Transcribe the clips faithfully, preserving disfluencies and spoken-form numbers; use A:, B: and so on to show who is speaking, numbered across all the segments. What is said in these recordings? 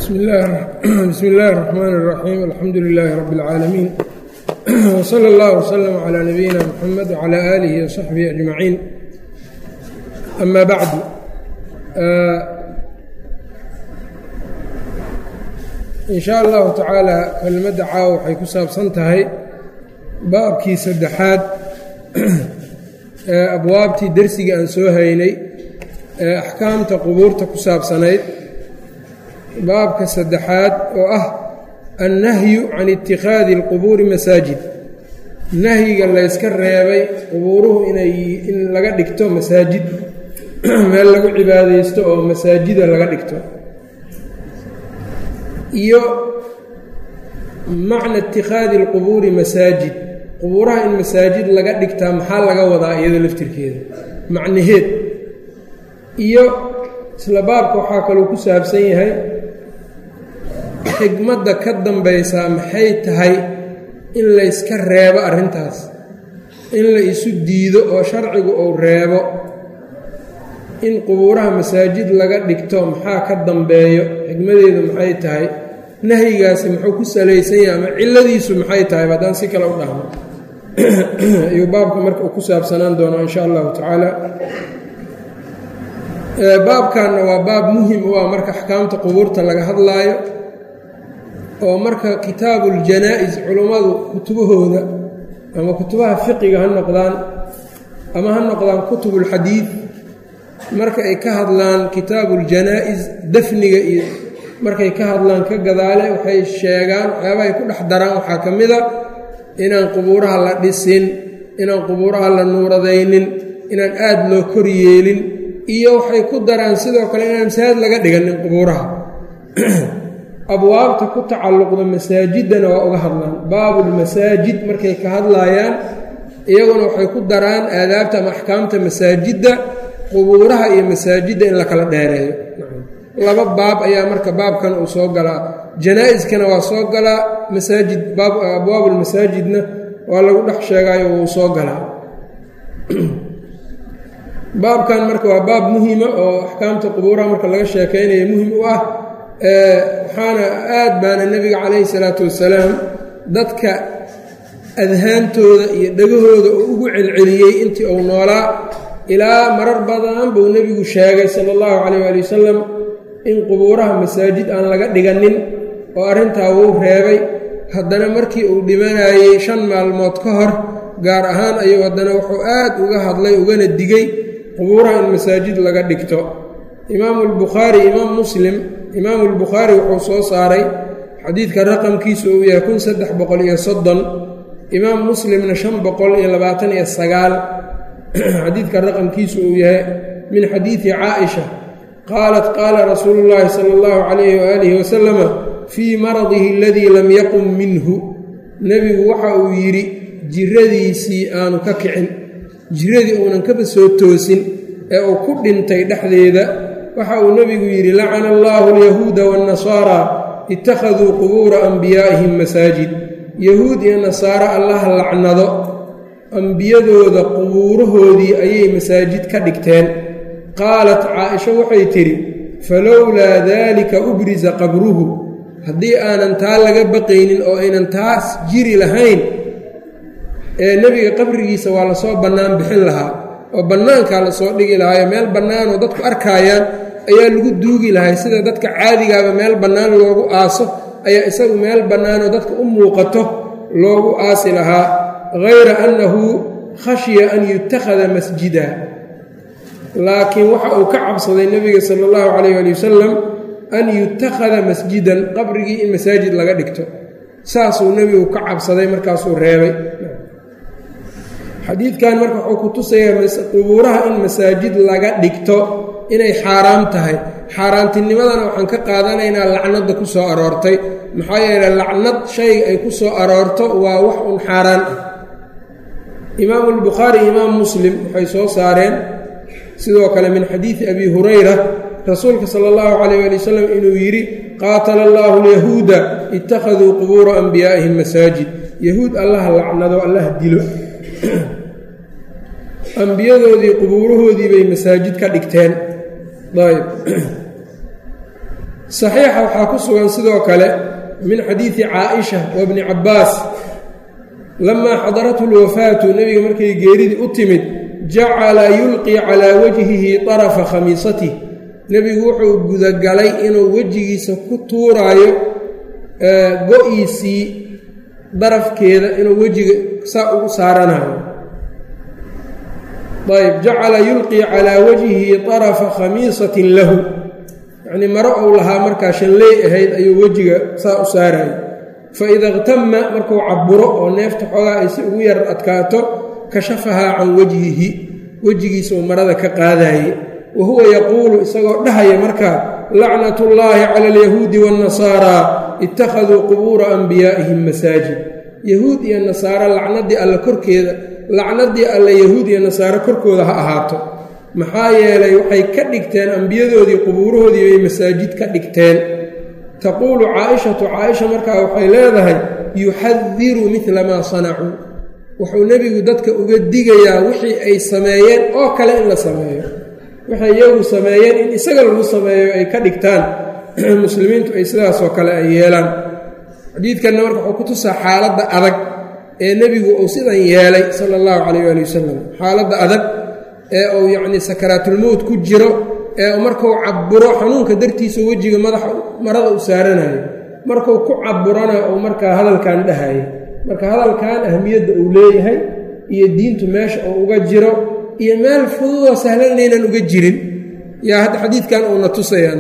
A: بسم الله بسم الله الرحمن الرحيم الحمد لله رب العالمين وصلى الله وسلم على نبينا محمد وعلى آله وصحبه أجمعين أما بعد إن شاء الله تعالى kelmadda caawa waxay ku saabsan tahay baabkii saddexaad ee abwaabtii dersiga aan soo haynay ee axkaamta qubuurta ku saabsanayd baabka saddexaad oo ah annahyu can itikhaadi alqubuuri masaajid nahyiga layska reebay qubuuruhu inay in laga dhigto masaajid meel lagu cibaadaysto oo masaajida laga dhigto iyo macna itikhaadi alqubuuri masaajid qubuuraha in masaajid laga dhigtaa maxaa laga wadaa iyada laftirkeeda macnaheed iyo isla baabka waxaa kaloo ku saabsan yahay xigmadda ka dambaysaa maxay tahay in layska reebo arrintaas in la isu diido oo sharcigu uu reebo in qubuuraha masaajid laga dhigto maxaa ka dambeeyo xigmadeedu maxay tahay nahyigaasi muxuu ku salaysan yahay ama cilladiisu maxay tahay haddaan si kale u dhahno ayuu baabka marka uu ku saabsanaan doonaa insha allahu tacaala baabkanna waa baab muhim u ah marka axkaamta qubuurta laga hadlaayo oo marka kitaabuuljanaa-is culummadu kutubahooda ama kutubaha fiqiga ha noqdaan ama ha noqdaan kutubulxadiid marka ay ka hadlaan kitaabuuljanaa-is dafniga iyo markay ka hadlaan ka gadaale waxay sheegaan waxyaabaha ay ku dhex daraan waxaa ka mid a inaan qubuuraha la dhisin inaan qubuuraha la nuuradaynin inaan aad loo kor yeelin iyo waxay ku daraan sidoo kale inaan masaajid laga dhiganin qubuuraha abwaabta ku tacalluqda masaajiddana waa uga hadlaan baabulmasaajid markay ka hadlaayaan iyaguna waxay ku daraan aadaabta ama axkaamta masaajidda qubuuraha iyo masaajidda in la kala dheereeyo laba baab ayaa marka baabkan uu soo galaa janaa-iskana waa soo galaa masaajid abwaabulmasaajidna waa lagu dhex sheegaayo wuu soo galaa baabkan marka waa baab muhima oo axkaamta qubuuraha marka laga sheekaynayo muhim u ah waxaana aad baana nebiga calayhi salaatu wasalaam dadka adhaantooda iyo dhegahooda uu ugu celceliyey intii uu noolaa ilaa marar badan buu nebigu sheegay sala allahu calayh waali wasalam in qubuuraha masaajid aan laga dhiganin oo arrintaa wuu reebay haddana markii uu dhimanayey shan maalmood ka hor gaar ahaan ayuu haddana wuxuu aad uga hadlay ugana digay qubuuraha in masaajid laga dhigto imaamu albukhaari imaam muslim imaamu albukhaari wuxuu soo saaray xadiidka raqamkiisu uu yahay kun saddex boqol iyo soddon imaam muslimna shan boqol iyo labaatan iyo sagaal xadiidka raqamkiisu uu yahay min xadiidi caaisha qaalat qaala rasuulu llaahi sala allahu calayhi waaalihi wasalama fii maradihi aladii lam yaqum minhu nebigu waxa uu yidhi jiradiisii aanu ka kicin jiradii uunan kaba soo toosin ee uu ku dhintay dhexdeeda waxa uu nebigu yidhi lacana allaahu alyahuuda waannasaara ittakhaduu qubuura anbiyaa'ihim masaajid yahuud iyo nasaaro allaha lacnado ambiyadooda qubuurahoodii ayay masaajid ka dhigteen qaalat caaisha waxay tidhi falowlaa daalika ubrisa qabruhu haddii aanan taa laga baqaynin oo aynan taas jiri lahayn ee nebiga qabrigiisa waa lasoo bannaan bixin lahaa oo bannaankaa lasoo dhigi lahaayo meel bannaanoo dadku arkaayaan ayaa lagu duugi lahay sida dadka caadigaaba meel bannaan loogu aaso ayaa isagu meel bannaanoo dadka u muuqato loogu aasi lahaa hayra annahu khashiya an yutakhada masjida laakiin waxa uu ka cabsaday nebiga sala allahu calayh ali wasalam an yutakhada masjidan qabrigii in masaajid laga dhigto saasuu nebigu ka cabsaday markaasuu reebay xadiidkan marka wuxuu ku tusayaa qubuuraha in masaajid laga dhigto inay xaaraam tahay xaaraantinimadana waxaan ka qaadanaynaa lacnadda ku soo aroortay maxaa yeeley lacnad shayga ay ku soo aroorto waa wax un xaaraan ah imaamu albukhaari imaam muslim waxay soo saareen sidoo kale min xadiidi abi hurayra rasuulka sala allahu calayh ali wasalam inuu yidhi qaatala allaahu alyahuuda ittakhaduu qubuura anbiyaa'ihim masaajid yahuud allaha lacnado allaha dilo ambiyadoodii qubuurahoodii bay masaajid ka dhigteen ayb saxiixa waxaa ku sugan sidoo kale min xadiidi caaisha wa bni cabbaas lamaa xadarathu lwafaatu nebiga markay geeridii u timid jacala yulqii calaa wajhihi طarafa khamiisatih nebigu wuxuu gudagalay inuu wejigiisa ku tuuraayo go-iisii darafkeeda inuu wejiga saa ugu saaranayo ayb jacala yulqii calaa wajhihi طarafa khamiisatin lahu yacnii maro ou lahaa markaa shanley ahayd ayuu wejiga saa u saarayay faida اqtama markuu caburo oo neefta xoogaa ay si ugu yar adkaato kashafahaa can wajhihi wejigiisa uu marada ka qaadaye wa huwa yaquulu isagoo dhahaya markaa lacnat اllaahi cala alyahuudi waاnnasaara ittakhaduu qubuura anbiyaa'ihim masaajid yahuud iyo nasaaro lacnadii alle korkeeda lacnadii alle yahuud iyo nasaaro korkooda ha ahaato maxaa yeelay waxay ka dhigteen ambiyadoodii qubuurahoodii bay masaajid ka dhigteen taquulu caaishatu caaisha markaa waxay leedahay yuxadiru midla maa sanacuu wuxuu nebigu dadka uga digayaa wixii ay sameeyeen oo kale in la sameeyo waxay iyagu sameeyeen in isaga lagu sameeyo ay ka dhigtaan muslimiintu ay sidaasoo kale ay yeelaan xadiidkanna marka wuxuu ku tusaa xaaladda adag ee nebigu uu sidan yeelay sala allahu calayh waali wasalam xaaladda adag ee uu yacnii sakaraatulmowt ku jiro ee markuu caburo xanuunka dartiisa wejiga madaxa marada u saaranayo markuu ku caburana uu markaa hadalkan dhahayo marka hadalkan ahmiyadda uu leeyahay iyo diintu meesha uu uga jiro iyo meel fududoo sahlan inaynan uga jirin yaa hadda xadiidkan uuna tusayaa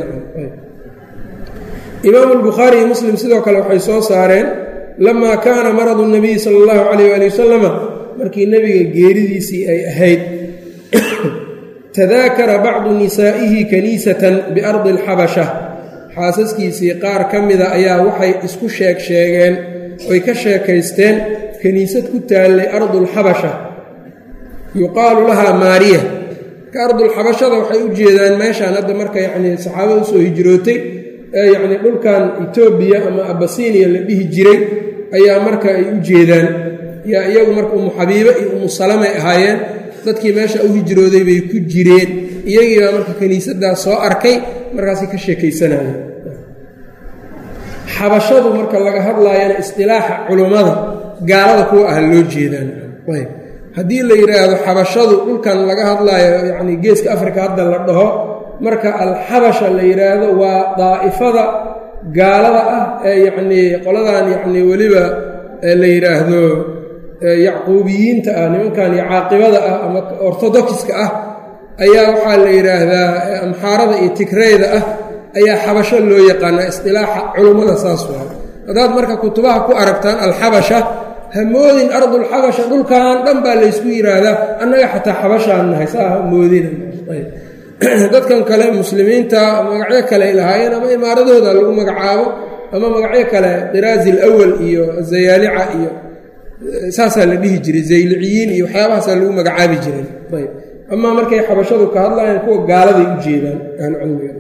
A: imaamu albukhaari iyo muslim sidoo kale waxay soo saareen lamaa kaana maradu nabiyi sala allahu calayh waali wasalama markii nebiga geeridiisii ay ahayd tadaakara bacdu nisaa'ihi kaniisatan biardi alxabasha xaasaskiisii qaar ka mida ayaa waxay isku sheeg sheegeen oy ka sheekaysteen kaniisad ku taallay ardulxabasha yuqaalu lahaa maariya ka ardulxabashada waxay u jeedaan meeshaan hadda marka yacnii saxaabada usoo hijrootay ee yacnii dhulkan etoobiya ama abasiiniya la dhihi jiray ayaa marka ay u jeedaan yaa iyagu marka umu xabiibe iyo umu salamay ahaayeen dadkii meesha u hijrooday bay ku jireen iyagii baa marka kiniisaddaas soo arkay markaasay ka sheekaysanayeen xabashadu marka laga hadlaayana istilaaxa culummada gaalada kuwa ah loo jeedaan ayb haddii la yidhaahdo xabashadu dhulkan laga hadlaayo yacnii geeska afrika hadda la dhaho marka alxabasha la yidhaahdo waa daa'ifada gaalada ah ee yacnii qoladan yacnii weliba la yidhaahdo yacquubiyiinta ah nimankan iyo caaqibada ah ama ortodokiska ah ayaa waxaa la yidhaahdaa amxaarada iyo tigreyda ah ayaa xabasho loo yaqaanaa istilaaxa culummada saas waa haddaad marka kutubaha ku aragtaan alxabasha hamoodin ardulxabasha dhulkan dhan baa laysku yidhaahdaa annaga xataa xabashaan nahay saa hamoodina dadkan kale muslimiinta magacyo kale ay lahaayeen ama imaaradooda lagu magacaabo ama magacyo kale diraazi alawal iyo zayaalica iyo saasaa la dhihi jiray zayliciyiin iyo waxyaabahaasaa lagu magacaabi jiray ayb amaa markay xabashadu ka hadlayaan kuwa gaaladay u jeedaan ahlucilmiga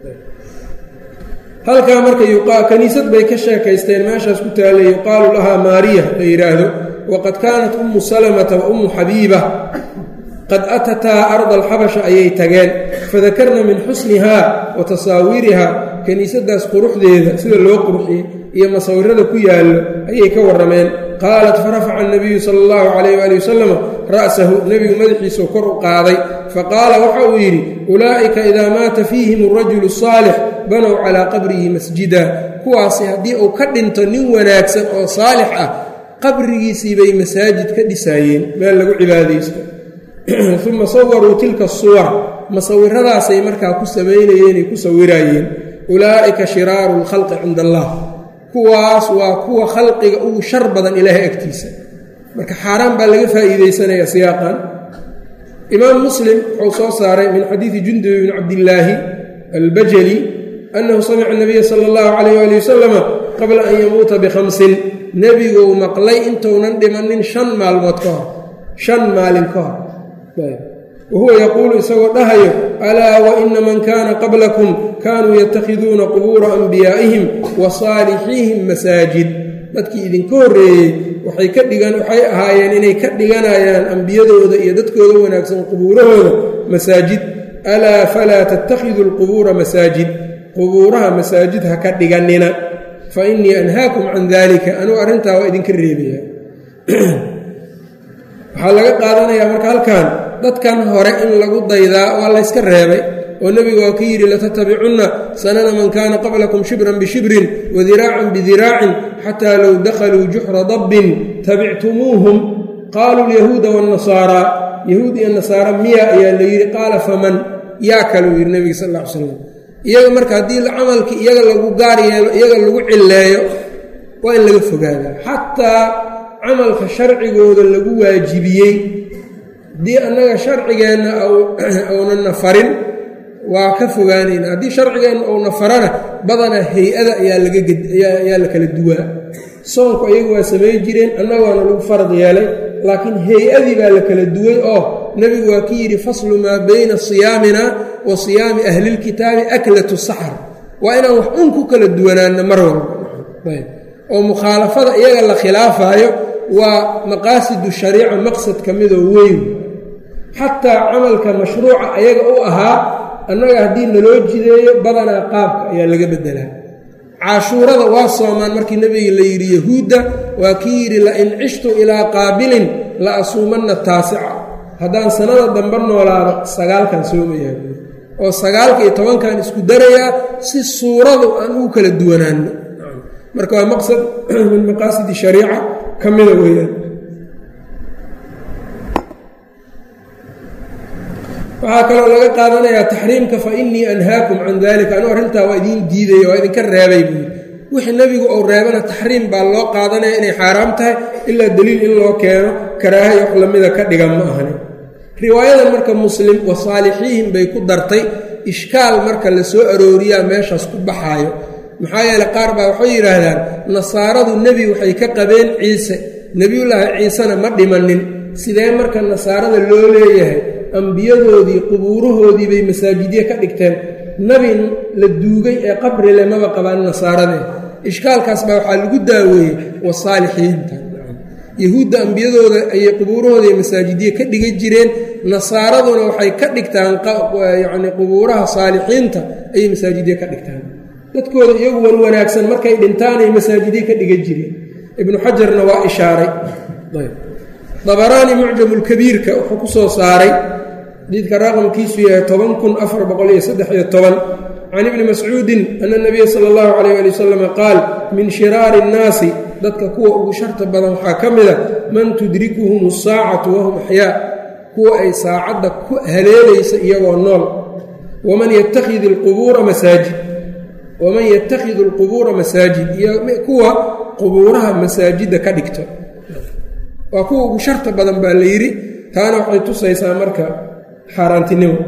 A: halkaa marka kaniisad bay ka sheekaysteen meeshaas ku taallay yuqaalu lahaa maariya la yidhaahdo waqad kaanat ummu salamata wa ummu xabiiba qad atataa arda alxabasha ayay tageen fadakarna min xusnihaa wa tasaawiirihaa kiniisaddaas quruxdeeda sida loo qurxiyey iyo masawirada ku yaallo ayay ka warrameen qaalat farafaca anabiyu sala allahu calayh waali wasalam ra'sahu nebigu madaxiisuu kor u qaaday faqaala waxa uu yidhi ulaa'ika idaa maata fiihim alrajulu asaalix banow calaa qabrihi masjida kuwaasi haddii uu ka dhinto nin wanaagsan oo saalix ah qabrigiisii bay masaajid ka dhisaayeen meel lagu cibaadaysto uma sawaruu tilka suwar masawiradaasay markaa ku samaynayeenay ku sawiraayeen ulaa'ika shiraaru lkhalqi cinda allah kuwaas waa kuwa khalqiga ugu shar badan ilaahay agtiisa marka xaaraan baa laga faa'iidaysanaya siyaaqan imaam muslim wuxuu soo saaray min xadiidi jundub bni cabdillaahi albajali annahu samica nabiya sala allahu calayh waali wasalama qabla an yamuuta bikhamsin nebiguu maqlay intuunan dhimanin shan maalmood ka hor shan maalin ka hor wahuwa yaquulu isagoo dhahayo alaa wa ina man kaana qablakum kaanuu yatakhiduuna qubuura anbiyaa'ihim wa saalixiihim masaajid dadkii idinka horreeyey waxay ka dhigan waxay ahaayeen inay ka dhiganayaan ambiyadooda iyo dadkooda wanaagsan qubuurahooda masaajid alaa falaa tattakhiduu alqubuura masaajid qubuuraha masaajid ha ka dhiganina fa innii anhaakum can daalika anugu arrintaa waa idinka reebaya waxaa laga qaadanayaa marka halkan dadkan hore in lagu daydaa waa layska reebay oo nebigu waa ka yidhi latattabicunna sanana man kaana qablakum shibran bishibrin wadiraacan bidiraacin xataa low dakhaluu juxra dabbin tabictumuuhum qaaluu lyahuuda waannasaaraa yahuud iyo nasaara miya ayaa la yidhi qaala faman yaa kaluu yidhi nebiga sal alla ly slam iyaga marka haddii camalkii iyaga lagu gaar yeelo iyaga lagu cilleeyo waa in laga fogaadaa xataa camalka sharcigooda lagu waajibiyey haddii annaga sharcigeenna aunana farin waa ka fogaanayna haddii sharcigeenna ouna farana badana hay-ada ayaa lagaaayaa la kala duwaa soonku ayagu waa samayn jireen annaga waana lagu farad yeelay laakiin hay-adii baa la kala duway oo nebigu waa ka yidhi faslu maa bayna siyaamina wa siyaami ahlilkitaabi aklatu saxar waa inaan wax un ku kala duwanaana mar walba oo mukhaalafada iyaga la khilaafaayo waa maqaasidu shariica maqsad ka midoo weyn xataa camalka mashruuca ayaga u ahaa annaga haddii naloo jideeyo badanaa qaabka ayaa laga beddelaa cashuurada waa soomaan markii nebiga la yidhi yahuudda waa kii yidhi lain cishtu ilaa qaabilin la asuumanna taasica haddaan sanada dambe noolaado sagaalkan soomayaa oo sagaalka iyo tobankan isku darayaa si suuradu aan ugu kala duwanaano marka waa maqsad min maqaasidi shariica ka mida weeyaan waxaa kaloo laga qaadanayaa taxriimka fa innii anhaakum can dalika anuu arrintaa waa idiin diidaya waa idinka reebay buui wixii nebigu ou reebana taxriim baa loo qaadanaya inay xaaraam tahay ilaa daliil in loo keeno karaahay wax lamida ka dhigan ma ahani riwaayadan marka muslim wa saalixiihim bay ku dartay ishkaal marka la soo arooriyaa meeshaas ku baxaayo maxaa yeeley qaar baa waxay yidhaahdaan nasaaradu nebi waxay ka qabeen ciise nebiyullaahi ciisena ma dhimanin sidee marka nasaarada loo leeyahay ambiyadoodii qubuurahoodii bay masaajidye ka dhigteen nebi la duugay ee qabri le maba qabaan nasaaradee ishkaalkaas baa waxaa lagu daaweeyey wasaalixiinta yahuudda ambiyadooda ayay qubuurahooda ee masaajidye ka dhigan jireen nasaaraduna waxay ka dhigtaan yacni qubuuraha saalixiinta ayay masaajidye ka dhigtaan dadkooda iyagu wan wanaagsan markay dhintaanay masaajidye ka dhigan jireen ibnu xajarna waa ishaaray dabaraani mucjamulkabiirka wuxuu ku soo saaray xadiidka raqamkiisu yahay toban kun afar boqol iyo saddex iyo toban can ibni mascuudin ana nabiya sala allahu calayh ali wasalam qaal min shiraari innaasi dadka kuwa ugu sharta badan waxaa ka mida man tudrikuhum asaacatu wahum axyaa kuwa ay saacadda ku haleelaysa iyagoo nool waman yattakhidi alqubuura masaajid waman yatakhidu alqubuura masaajid iyo kuwa qubuuraha masaajidda ka dhigto waa kuwa ugu sharta badan baa la yidhi taana waxay tusaysaa marka xaaraantinimo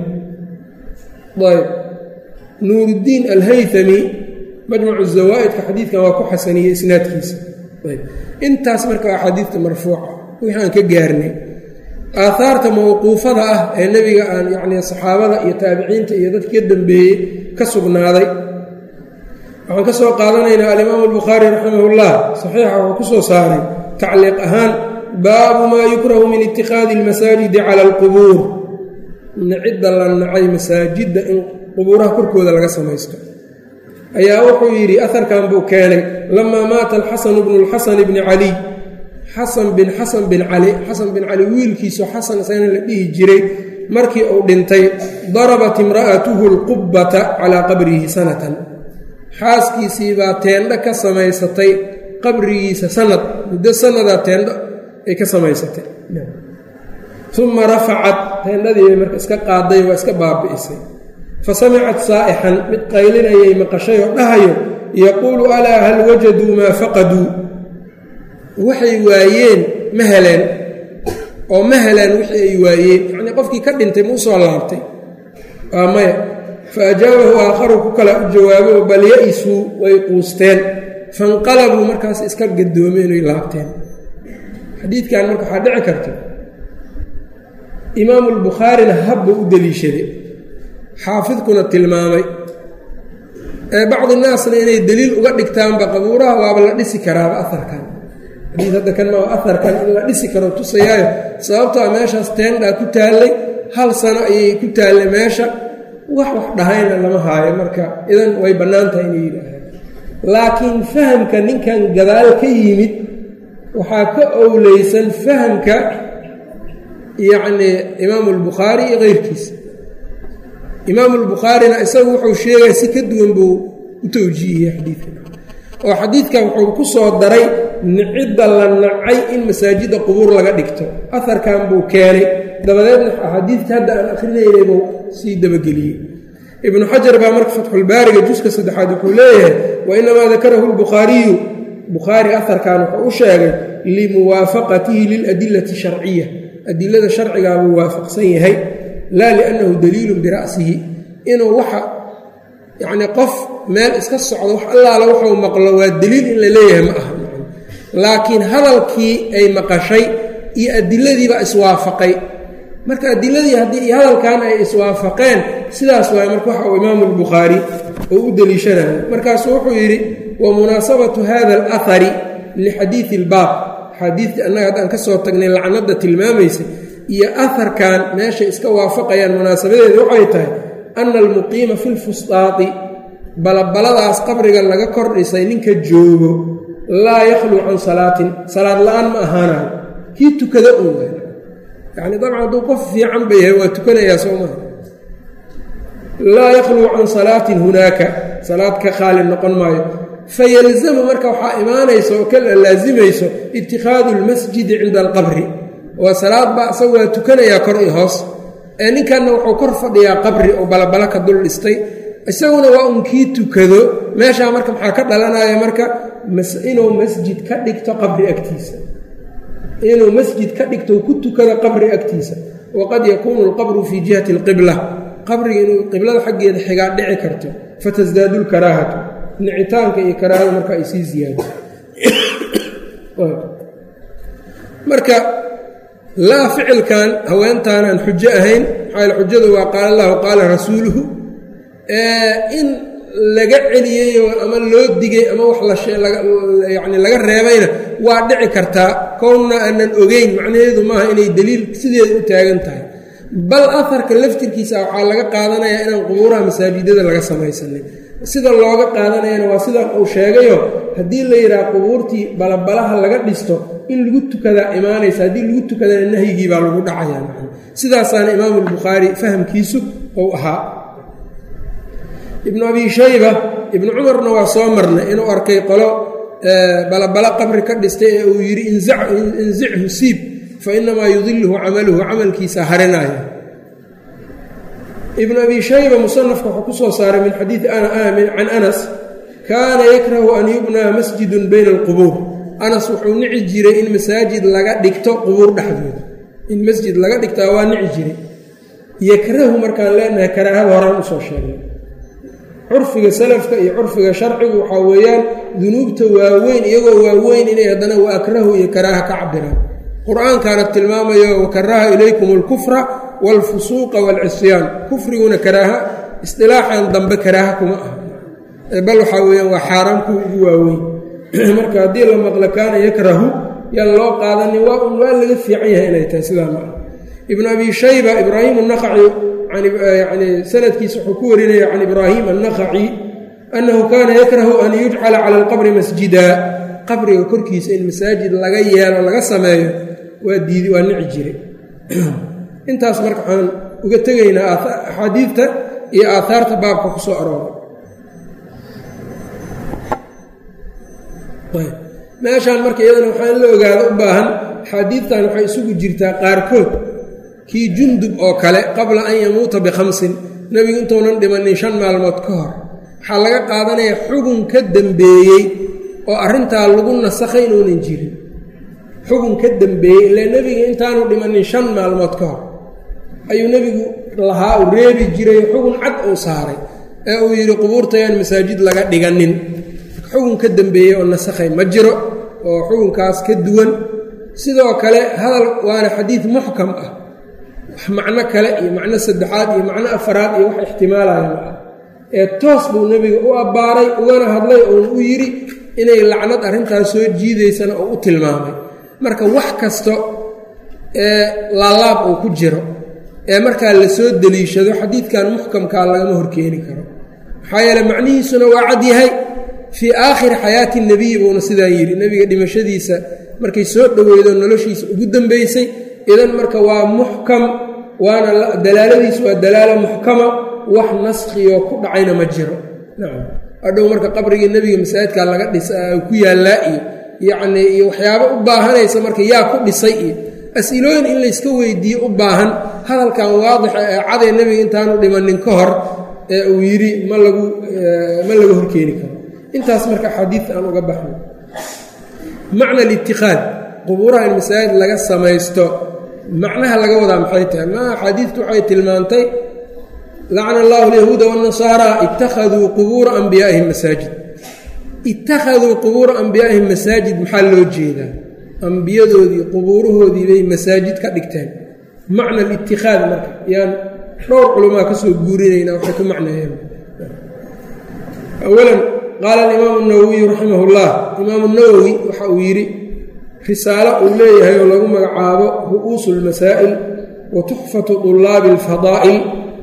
A: ayb nuuruddiin alhaytami majmucu zawaa'idka xadiidkan waa ku xasaniyey isnaadkiisa ayb intaas marka waa xadiidta marfuuca wixii aan ka gaarnay aahaarta mawquufada ah ee nebiga aan yacni saxaabada iyo taabiciinta iyo dadka ka dambeeyey ka sugnaaday waxaan ka soo qaadanaynaa alimaamu albukhaari raximahullah saxiixa wuxuu ku soo saaray tacliiq ahaan baabu maa yukrahu min itikhaadi almasaajidi cala alqubuur nacidda la nacay masaajidda in qubuuraha korkooda laga samaysto ayaa wuxuu yidhi aharkan buu keenay lamaa maata alxasanu bnu lxasan bni caliy xasan bin xasan bin cali xasan bin cali wiilkiisu xasan isagana la dhihi jiray markii uu dhintay darabat imra'atuhu alqubbata calaa qabrihi sanatan xaaskiisii baa teendho ka samaysatay qabrigiisa sanad muddo sanadaa teendho ay ka samaysatay uma rafacat teendhadii bay marka iska qaaday waa iska baabi'isay fa samicat saa'ixan mid qaylinayay maqashay oo dhahayo yaquulu alaa hal wajaduu maa faqaduu waxay waayeen ma heleen oo ma heleen wixii ay waayeen yacnii qofkii ka dhintay ma u soo laabtay waa maya fa ajaabahu aakharu ku kala u jawaabo bal ya-isuu way quusteen fanqalabuu markaas iska gadoomeen oy laabteen xadiidkan marka waxaa dhici karta imaamu albukhaarina habba u deliishaday xaafidkuna tilmaamay ee bacdi naasna inay deliil uga dhigtaanba qabuuraha waaba la dhisi karaaba aharkan xadiid hadda kan maa aharkan in la dhisi karo tusayaayo sababtoa meeshaas teendhaa ku taallay hal sano ayay ku taallay meesha wax wax dhahayna lama haayo marka idan way bannaan tahay inay yidhaahaan laakiin fahamka ninkan gadaal ka yimid waxaa ka owleysan fahamka yacnii imaamu albukhaari iyo keyrkiisa imaamu albukhaarina isagu wuxuu sheegaya si ka duwan buu u tawjiihiyey xadiidkan oo xadiidkan wuxuu ku soo daray nicidda la nacay in masaajidda qubuur laga dhigto aharkan buu keenay dabadeedna axaadiidka hadda aan akrinaynay buu sii dabageliyey ibnu xajar baa marka fatxulbaariga juska saddexaad wuxuu leeyahay wa inamaa dakarahu lbukhaariyu bukhaari aharkan wuxuu u sheegay limuwaafaqatihi liladillati sharciya adilada sharcigaa buu waafaqsan yahay laa liannahu daliilun bira'sihi inuu waxa yacnii qof meel iska socdo wax allaala wuxuu maqlo waa daliil in la leeyahay ma aha laakiin hadalkii ay maqashay iyo adiladiibaa iswaafaqay marka adiladii haddii iyo hadalkan ay iswaafaqeen sidaas waay marka waxa uu imaamu albukhaari oo u deliishanayo markaasuu wuxuu yidhi wa munaasabatu hada alahari lixadiidi ilbaab xadiidkii annaga haddaan ka soo tagnay lacnadda tilmaamaysa iyo aharkan meeshay iska waafaqayaan munaasabadeeda waxay tahay ana almuqiima fi lfustaati balabaladaas qabriga laga kor dhisay ninka joogo laa yakhluu can salaatin salaad la-aan ma ahaanayo kii tukada un waay yacni dabcan hadduu qof fiican ba yahay waa tukanayaa soo maha laa yakhluu can salaatin hunaaka salaad ka qaali noqon maayo fayalzamu marka waxaa imaanaysa oo ka laasimayso itikhaadu lmasjidi cinda alqabri waa salaad baa isaga waa tukanayaa kor iyo hoos ee ninkanna wuxuu kor fadhiyaa qabri oo balabala ka dul dhistay isaguna waa un kii tukado meeshaa marka maxaa ka dhalanaya marka inuu masjid ka dhigto qabri agtiisa inuu masjid ka dhigto ku tukado qabri agtiisa waqad yakuunu alqabru fii jihati alqibla qabriga inuu qiblada xaggeeda xigaa dhici karto fatasdaadu lkaraahatu nicitaanka iyo karaahada marka ay sii ziyaado marka laa ficilkan haweentaanaan xujo ahayn maxaa xujadu waa qaala allahu qaala rasuuluhu in laga celiyeyo ama loo digay ama wax layani laga reebayna waa dhici kartaa koonna aanan ogeyn macnaheedu maaha inay daliil sideeda u taagan tahay bal aharka laftirkiisa waxaa laga qaadanayaa inaan qubuuraha masaajidada laga samaysanin sida looga qaadanayana waa sidan uu sheegayo haddii la yidhaha qubuurtii balabalaha laga dhisto in lagu tukadaa imaanaysa haddii lagu tukadana nahyigii baa lagu dhacayaa sidaasaana imaamu albukhaari fahamkiisu uu ahaa ibnu abi shayba ibnu cumarna waa soo marnay inuu arkay qolo balabala qabri ka dhistay ee uu yidhi inzichu siib fa inamaa yudiluhu camaluhu camalkiisa harinaya ibnu abi shayba musanafka wuxuu ku soo saaray min xadiidi can anas kaana yakrahu an yubnaa masjidun bayna alqubuur anas wuxuu nici jiray in masaajid laga dhigto qubuur dhexdooda in masjid laga dhigtaa waa nici jiray yakrahu markaan leenahay karaahada horaan usoo sheegnay curfiga salafka iyo curfiga sharcigu waxaa weeyaan dunuubta waaweyn iyagoo waaweyn inay haddana wa akrahu iyo karaaha ka cabiraan qur-aankaana tilmaamayo wakaraha ilaykum alkufra waalfusuuqa waalcisyaan kufriguna karaaha isdilaaxan dambe karaaha kuma aha bal waxaa weeyaan waa xaaraan kuwa ugu waaweyn marka haddii la maqlo kaana yakrahu yaan loo qaadanin waa un waa laga fiican yahay inay tahay sidaa ma ah ibnu abi shayba ibraahim annaqaci yani sanadkiisa wuxuu ku warinaya can ibraahim annaqaci annahu kaana yakrahu an yujcala cala alqabri masjida qabriga korkiisa in masaajid laga yeelo laga sameeyo waa diidi waa nici jiray intaas marka waxaan uga tegaynaa axaadiidta iyo aahaarta baabka ku soo arooray meeshaan marka iyadana waxaa in la ogaado u baahan axaadiidtan waxay isugu jirtaa qaarkood kii jundub oo kale qabla an yamuuta bikhamsin nebigu intuunan dhimanin shan maalmood ka hor waxaa laga qaadanayaa xugun ka dambeeyey oo arrintaa lagu nasakhay inuunan jirin xugun ka dambeeyey ilaa nebiga intaanu dhimanin shan maalmood ka hor ayuu nebigu lahaa u reebi jiray xugun cad uu saaray ee uu yidhi qubuurtayaan masaajid laga dhiganin xugun ka dambeeyey oo nasakhay ma jiro oo xugunkaas ka duwan sidoo kale hadal waana xadiid muxkam ah wax macno kale iyo macno saddexaad iyo macno afaraad iyo wax ixtimaalaya ma ah ee toos buu nebiga u abbaaray ugana hadlay uuna u yidhi inay lacnad arrintaas soo jiidaysana oo u tilmaamay marka wax kasta ee laalaab uu ku jiro ee markaa la soo deliishado xadiidkan muxkamkaa lagama horkeeni karo maxaa yeele macnihiisuna waa cad yahay fii aakhiri xayaati nebiyi buuna sidaa yidhi nebiga dhimashadiisa markay soo dhoweydo noloshiisa ugu dambaysay idan marka waa muxkam waana dalaaladiisu waa dalaalo muxkama wax naskhioo ku dhacayna ma jiro nacam adhow marka qabrigii nebiga masaajidkaa laga dhisa ku yaallaa iyo yacnii iyo waxyaabo u baahanaysa marka yaa ku dhisay iyo as-ilooyin in layska weydiiyo u baahan hadalkan waadixa ee cadee nebiga intaanu dhimanin ka hor ee uu yidhi ma lagu ma laga horkeeni karo intaas marka axaadiid aan uga baxno macna alitikaad qubuuraha in masaajid laga samaysto macnaha laga wadaa maxay tahay ma axaadiidtu waxay tilmaantay lacana allahu alyahuuda waannasaara ittakhaduu qubuura anbiyaa'ihim masaajid ittakhaduu qubuura anbiyaa'ihim masaajid maxaa loo jeedaa ambiyadoodii qubuurahoodii bay masaajid ka dhigteen macna alitikaad marka yaan dhowr culamaa ka soo guurinaynaa waxay ku macneeyeen awalan qaala alimaamu nawowiyu raximah ullah imaamu nawowi waxa uu yidhi risaalo uu leeyahay oo lagu magacaabo ru'uusu lmasaa'il wa tuxfatu طulaabi alfadaa'il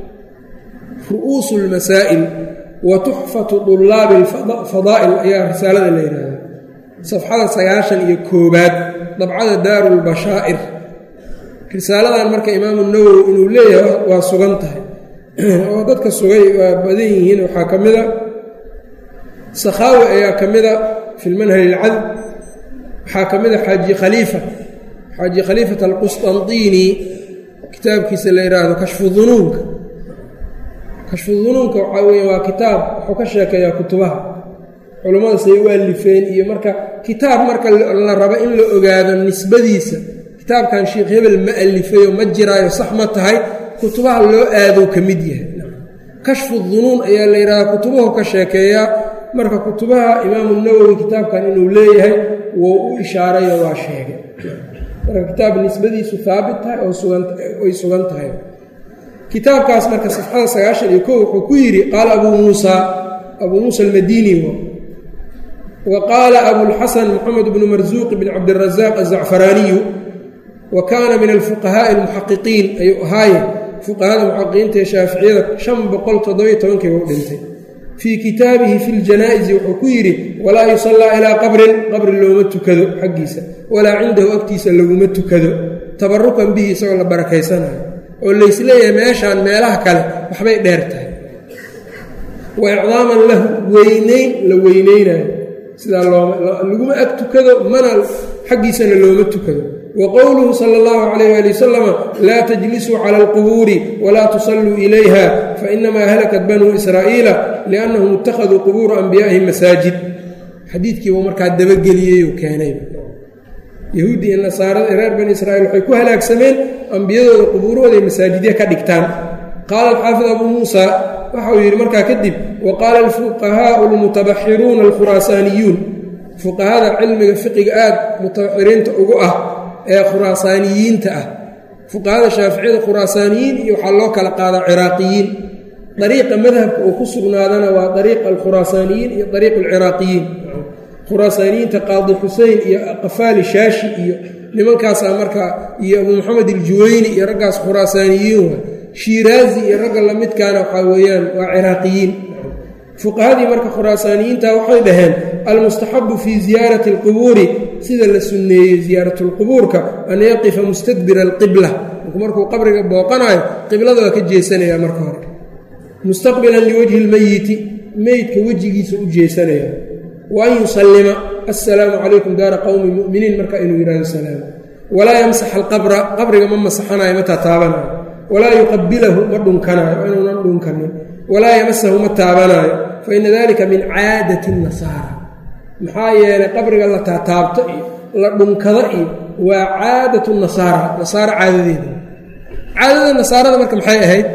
A: ru'uusu lmasaa'il wa tuxfatu طulaabi alfadaa'il ayaa risaalada la yidhaahdaa safxada sagaashan iyo koobaad dabcada daaru lbashaa'ir risaaladan marka imaamu nawowi inuu leeyahay waa sugan tahay oo dadka sugay waa badan yihiin waxaa ka mida sakhaawi ayaa ka mida fi lmanhaj alcadb waxaa ka mida xaaji khaliifa xaaji khaliifat alqustandiini kitaabkiisa la yidhaahdo kashfu dunuunka kashfu dunuunka waxaa weeye waa kitaab wuxuu ka sheekeeyaa kutubaha culammada say u alifeen iyo marka kitaab marka la rabo in la ogaado nisbadiisa kitaabkan sheekh hebel ma alifayoo ma jiraayo sax ma tahay kutubaha loo aadow ka mid yahay kashfu dunuun ayaa la yidhahdaa kutubuhu ka sheekeeyaa marka kutubaha imaamu nawowi kitaabkan inuu leeyahay wou u ishaarayo waa sheegay marka kitaab nisbadiisu haabit tahay oo suganay sugan tahay kitaabkaas marka safxada sagaashan iyo kow wuxuu ku yidhi qaala abuu muusa abuu muusa almadini wa qaala abulxasan moxamed bnu marsuuq bn cabdirasaaq azacfaraaniyu wa kaana min alfuqahaa'i almuxaqiqiin ayuu ahaaye fuqahada muxaqiqiinta ee shaaficiyada shan boqol toddobiyo tobankiiba u dhintay fii kitaabihi fi ljanaa'izi wuxuu ku yidhi walaa yusallaa ilaa qabrin qabri looma tukado xaggiisa walaa cindahu agtiisa laguma tukado tabarukan bihi isagoo la barakaysanayo oo laysleeyahay meeshaan meelaha kale waxbay dheer tahay wa icdaaman lahu weynayn la weynaynayo sidaa laguma ag tukado mana xaggiisana looma tukado wa qowluhu sala allahu calayh waali wasalama laa tajlisuu cala alqubuuri walaa tusalluu ilayha fainamaa halakat banuu israa'iila liannahum ittakhaduu qubuura anbiyaa'ihim masaajid xadiidkiibuu markaa dabageliyeyuu keenay yahuuddii iyo nasaarada reer bani israa'iil waxay ku halaagsameen ambiyadooda qubuurahooday masaajidya ka dhigtaan qaala alxaafid abuu muusa waxa uu yidhi markaa kadib wa qaala alfuqahaa'u almutabaxiruuna alkhuraasaaniyuun fuqahada cilmiga fiqiga aad mutabaxiriinta ugu ah ee khuraasaaniyiinta ah fuqahada shaaficiyada khuraasaaniyiin iyo waxaa loo kala qaadaa ciraaqiyiin dariiqa madhabka uu ku sugnaadana waa dariiqa alkhuraasaaniyiin iyo dariiqa alciraaqiyiin khuraasaaniyiinta qaadi xusein iyo qafaali shaashi iyo nimankaasaa markaa iyo abuu maxamed aljuwayni iyo raggaas khuraasaaniyiin waa shiiraazi iyo ragga lamidkaana waxaa weeyaan waa ciraaqiyiin fuqahadii marka khuraasaaniyiinta waxay dhaheen almustaxabu fii ziyaarati alqubuuri sida la sunneeyey ziyaaratulqubuurka an yaqifa mustadbira alqibla markuu qabriga booqanayo qiblada waa ka jeesanaya marka hore mustaqbilan liwajhi lmeyiti meydka wejigiisa u jeesanaya wa an yusallima assalaamu calaykum daara qowmi mu'miniin marka inuu yidhahdo salaam walaa yamsax alqabra qabriga ma masaxanayo ma taataabanayo walaa yuqabilahu ma dhunkanaayo inuunan dhunkanin walaa yamasahu ma taabanaayo fa ina dalika min caadati nasaara maxaa yeelay qabriga la taataabto iyo la dhunkado iyo waa caadatu nasaara nasaara caadadeeda caadada nasaarada marka maxay ahayd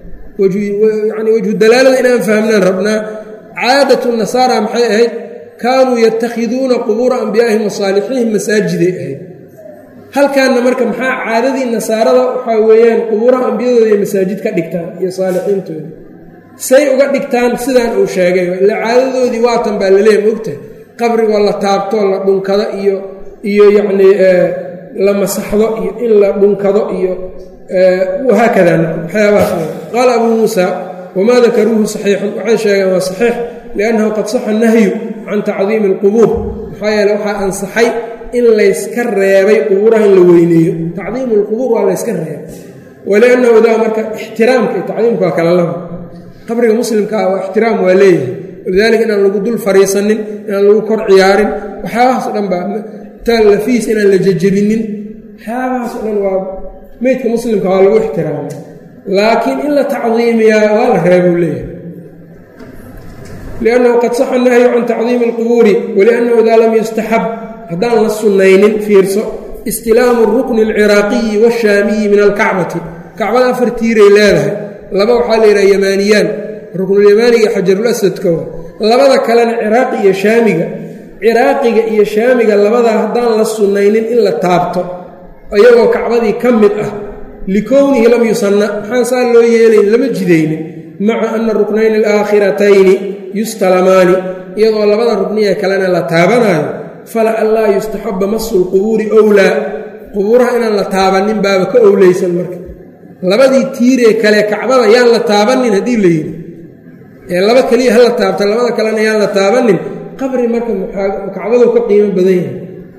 A: yani wajhu dalaalada inaan fahmnaan rabnaa caadatu nasaara maxay ahayd kaanuu yatakhiduuna qubuura anbiyaa'ihim wa saalixiihim masaajiday ahayd halkaanna marka maxaa caadadii nasaarada waxaa weeyaan qubuuraha ambiyadooda iyo masaajid ka dhigtaan iyo saalixiintooda say uga dhigtaan sidaan uu sheegay ila caadadoodii waatan baa laleeya mogtahay qabrigoo la taabto la dhunkado iyo iyo yacnii la masaxdo iyo in la dhunkado iyo wahaakada waxyaabahaas. qaala abuu muusa wamaa dakaruuhu saxiixun waxay sheegeen waa saxiix liannahu qad saxa nahyu can tacdiimi alqubuur maxaa yeele waxaa ansaxay in layska reebay qubuuraha in la weyneeyo. tacdiimu alqubuur waa layska reebay waliannahu daa marka ixtiraamka iyo tacdiimka waa kala laba. qabriga muslimkaa waa ixtiraam waa leeyahay walidaalika inaan lagu dul fariisanin inaan lagu kor ciyaarin waxyaabahaas o dhan baa taa lafiis inaan la jejebinin waxyaabahaas o dhan waa meydka muslimka waa lagu ixtiraamay laakiin in la tacdiimiyaa waa la reebuu leeyahay liannahu qad saxa nahyu can tacdiimi alqubuuri waliannahu idaa lam yustaxab haddaan la sunnaynin fiirso istilaamu rukni alciraaqiyi waashaamiyi min alkacbati kacbada afar tiiray leedahay laba waxaa la yidhaha yamaaniyaan ruknulyamaaniga iyo xajarulaswadka labada kalena ciraaqi iyo shaamiga ciraaqiga iyo shaamiga labadaa haddaan la sunnaynin in la taabto iyagoo kacbadii ka mid ah likownihi lam yusanna maxaan saa loo yeelayn lama jidaynin maca ana ruknayni alaakhiratayn yustalamaani iyadoo labada rukniye kalena la taabanaayo fala anlaa yustaxaba masu lqubuuri owlaa qubuuraha inaan la taabanin baaba ka owleysan marka labadii tiiree kale kacbada yaan la taabanin haddii la yidhi ee laba keliya ha la taabta labada kalena yaan la taabanin qabri marka kacbadu ka qiimo badan yahay.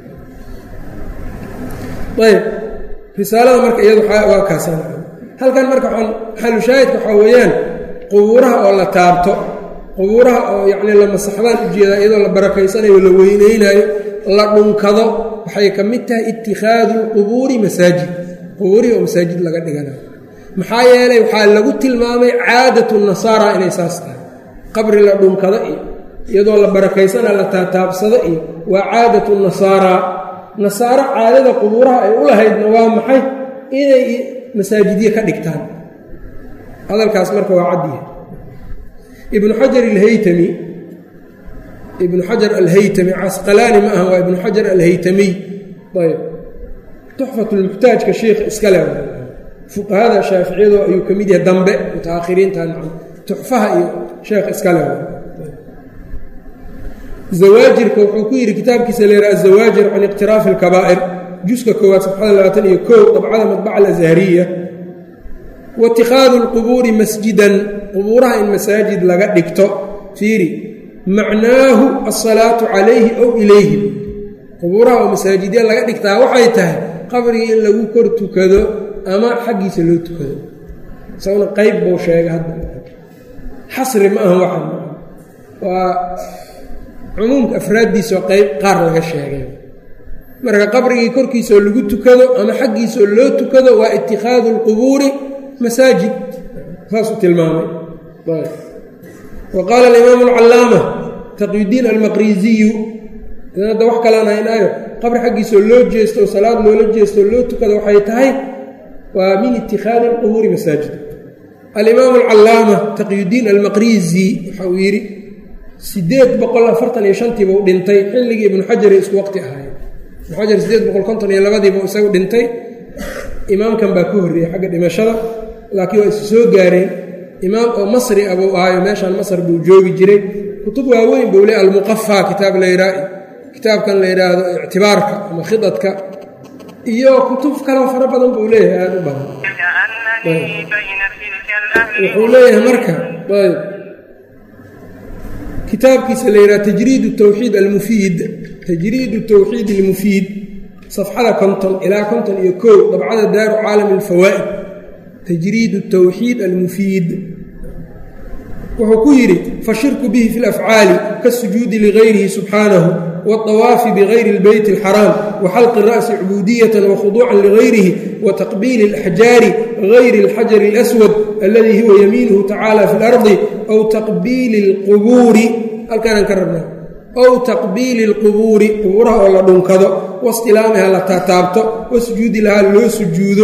A: ayb risaalada marka iyadu waa kaasana halkan marka xalushaahidka waxaa weeyaan qubuuraha oo la taabto qubuuraha oo yacni la masaxdaan ujeedaa iyadoo la barakaysanayo la weyneynaayo la dhunkado waxay ka mid tahay itikhaadu lqubuuri masaajid qubuurihi oo masaajid laga dhiganayo maxaa yeelay waxaa lagu tilmaamay caadatu nasaara inay saas tahay qabri la dhunkado iyo iyadoo la barakaysana la taataabsado iyo waa caadatu nasaara nasaaro caadada qubuuraha ay u lahaydna waa maxay inay masaajidye ka dhigtaan hadalkaas marka waa caddiya ibnu xajar alhaytami ibnu xajar alhaytami casqalaani ma aha waa ibnu xajar alhaytamiy ayb tuxfat lmuxtaajka sheikh iskale fuqahada shaaficiyado ayuu ka mid yahay dambe mutaakhiriinta tuxfaha iyo sheekh iskale zawaajirka wuxuu ku yidhi kitaabkiisa leeraa azawaajir can iqtiraafi alkabaa'ir juska koowaad safxada labaatan iyo kow dabcada madbaca alazhariya waittikhaadu alqubuuri masjidan qubuuraha in masaajid laga dhigto fiiri macnaahu alsalaatu calayhi ow ilayhi qubuuraha oo masaajidya laga dhigtaa waxay tahay qabrigii in lagu kor tukado ama xaggiisa loo tukado isaguna qayb buu sheegay hadda xasri ma aha waxan waa cumuumka afraaddiisaoo qayb qaar laga sheegay marka qabrigii korkiisaoo lagu tukado ama xaggiisaoo loo tukado waa itikhaadu alqubuuri masaajid saasuu tilmaamay wa qaala alimaamu alcallaama taqyudiin almaqriziyu hadda wax kalaan haynaayo qabri xaggiisaoo loo jeesto oo salaad loola jeesto oo loo tukado waxay tahay waa min itikhaadi alqubuuri masaajid alimaamu alcallaama taqyudiin almaqrizi waxa uu yidhi sideed boqol afartan iyo shantiiba u dhintay xilligii ibnu xajar isku waqti ahaayeen ibnu xajar sideed boqol konton iyo labadiiba isagu dhintay imaamkan baa ka horreeyey xagga dhimashada laakiin waa isu soo gaareen imaam oo masri ah buu ahaayo meeshaan masar buu joogi jiray kutub waaweyn buu le almuqafaa kitaab layraa kitaabkan la yidhaahdo ictibaarka ama khidadka iyo kutub kaloo fara badan buu leeyahay aada u badan wuxuu leeyahay marka ayb kitaabkiisa la yidhaha tajriid tawxiid almufiid tajriid tawxiid almufiid safxada konton ilaa konton iyo kow dabcada daaru caalam alfawaa'id tajriid tawxiid almufiid wuxuu ku yidhi fashirku bihi fi lafcaali kaasujuudi ligayrihi subxaanahu waاطawaafi bigayri اlbeyt اlxaraam waxalqi الra'si cubuudiyatan wakhuduucan ligayrihi wataqbiili اlaxjaari gayri اlxajari اlaswad aladii huwa yamiinuhu tacaala fi اlardi aw taqbiili اlqubuuri halkaanaan ka rabnaa aw taqbiili اlqubuuri qubuuraha oo la dhunkado wastilaamiha la taataabto wasujuudi lahaa loo sujuudo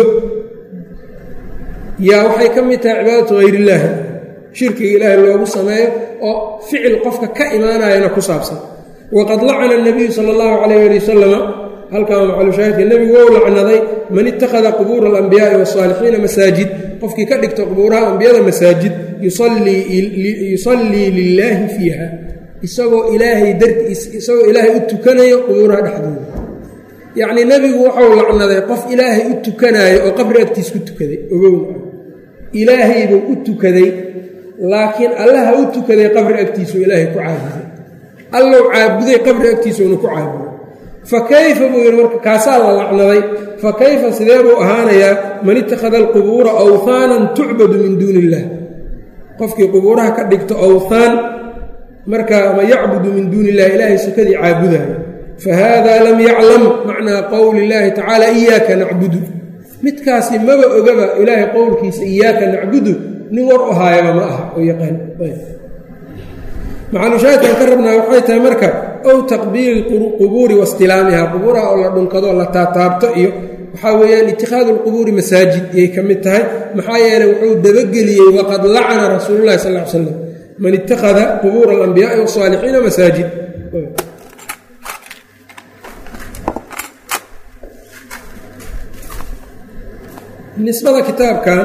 A: yaa waxay ka mid tahay cibaadatu hayr illaahi shirkiga ilaahay loogu sameeyo oo ficil qofka ka imaanayana ku saabsan waqad lacana الnabiyu sala اllahu calayh ali wasalama halkaa macalushaahidka nebigu wou lacnaday man ittakhada qubuura alambiyaai wasaalixiina masaajid qofkii ka dhigto qubuuraha ambiyada masaajid yusallii lilaahi fiiha isagoo ilaahay dartiis isagoo ilaahay u tukanayo qubuuraha dhexdooda yacnii nebigu wuxuu lacnaday qof ilaahay u tukanaayo oo qabri agtiis ku tukaday ogowna ilaahay buu u tukaday laakiin allaha u tukaday qabri agtiisuu ilaahay ku caabuday allow caabuday qabri agtiisuuna ku caabuday fa kayfa buu yidhi marka kaasaa la lacnaday fa kayfa sidee buu ahaanayaa man ittakhada alqubuura awhaanan tucbadu min duuni illaah qofkii qubuuraha ka dhigto awhaan marka ama yacbudu min duuni illahi ilaahay sukadii caabudaayo fa haadaa lam yaclam macnaa qowli illaahi tacaala iyaaka nacbudu midkaasi maba ogaba ilaahay qowlkiisa iyaaka nacbudu nin war u haayaba ma aha oo yaqaan maxalushaahidkaan ka rabnaa waxay tahay marka ow taqbiili qubuuri wastilaamihaa qubuuraha oo la dhunkado la taataabto iyo waxaa weeyaan itikhaadu lqubuuri masaajid yay ka mid tahay maxaa yeeley wuxuu dabageliyey waqad lacana rasuululahi sal ly slam man ittakhada qubuura alambiyaai wasaalixiina masaajid nisbada kitaabkan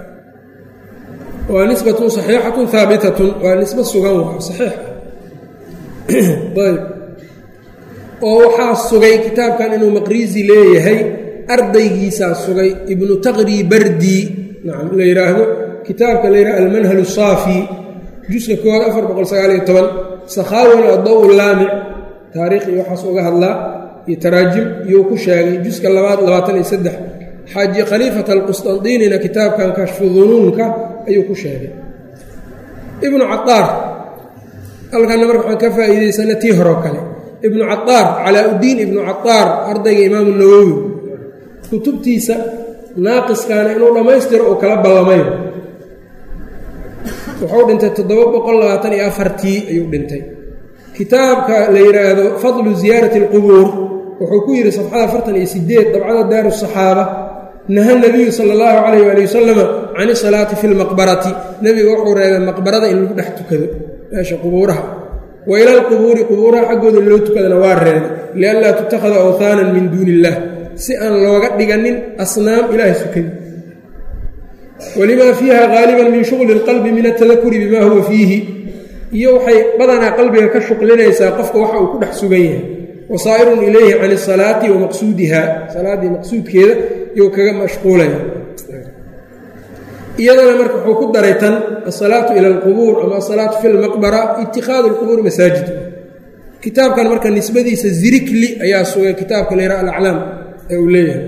A: waa nisbatun saxiixatun haabitatun waa nisba sugan waa saxiix ayb oo waxaa sugay kitaabkan inuu maqriisi leeyahay ardaygiisaa sugay ibnu taqri bardi nacam la yidhaahdo kitaabka la yidhahdo almanhal saafi juska koowaad afar boqol sagaaliyo toban sakhaawina addaw laamic taariikh iyo waxaas uga hadlaa iyo taraajim iyuu ku sheegay juska labaad labaatan iyo saddex xaaji khaliifata alqustandiinina kitaabkan kashfu dunuunka ayuu ku sheegay ibnu cadaar halkanna marka waxaan ka faa'iidaysana tii horoo kale ibnu cadaar calaa-uddiin ibnu cadaar ardayga imaamu nawowi kutubtiisa naaqiskaana inuu dhammaystiro uu kala ballamayo wuxuu dhintay toddoba boqol labaatan iyo afartii ayuu dhintay kitaabka la yidhaahdo fadlu ziyaarati alqubuur wuxuu ku yidhi safxada afartan iyo sideed dabcada daaru saxaaba naha nabiyu sala allahu calayh waali wasalama can isalaati fi lmaqbarati nebiga wuxuu reebay maqbarada in lagu dhex tukado meesha qubuuraha wa ila alqubuuri qubuuraha xaggooda loo tukadana waa reebay lianlaa tutakhada awhaanan min duuni illaah si aan looga dhiganin asnaam ilaahay sukadi walimaa fiiha haaliban min shughli اlqalbi min altadakuri bima huwa fiihi iyo waxay badanaa qalbiga ka shuqlinaysaa qofka waxa uu ku dhex sugan yahay wasaa'irun ilayhi can asalaati wa maqsuudiha salaaddii maqsuudkeeda iyou kaga mashquulaya iyadana marka wuxuu ku daray tan asalaatu ila alqubuur ama asalaatu fi lmaqbara itikhaadu alqubuuri masaajid kitaabkan marka nisbadiisa zirikli ayaa sugay kitaabka la yidhaha alaclaam ee uu leeyahay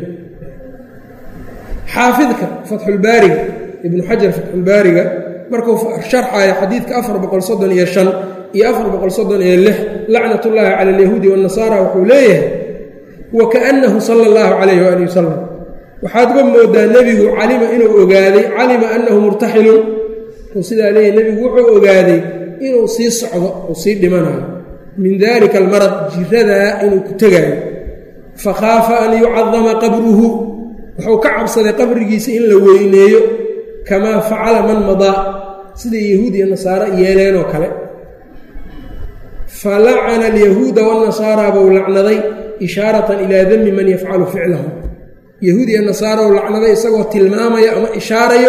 A: xaafidka fatxulbaariga ibnu xajar fatxulbaariga markuu sharxayo xadiidka afar boqol soddon iyo shan iyo afar boqol soddon iyo lix lacnatullaahi cala alyahuudi waannasaara wuxuu leeyahay wa kaannahu sala allahu calayh waali wasalam waxaad uga moodaa nebigu calima inuu ogaaday calima annahu murtaxilun wuxuu sidaa leeyahay nebigu wuxuu ogaaday inuu sii socdo uu sii dhimanayo min daalika almarad jiradaa inuu ku tegaayo fakhaafa an yucadama qabruhu wuxuu ka cabsaday qabrigiisa in la weyneeyo kamaa facala man madaa siday yahuud iyo nasaara yeeleenoo kale falacana alyahuuda waannasaara buu lacnaday ishaaratan ilaa dami man yafcalu ficlahu yahuud iyo nasaara u lacnaday isagoo tilmaamaya ama ishaarayo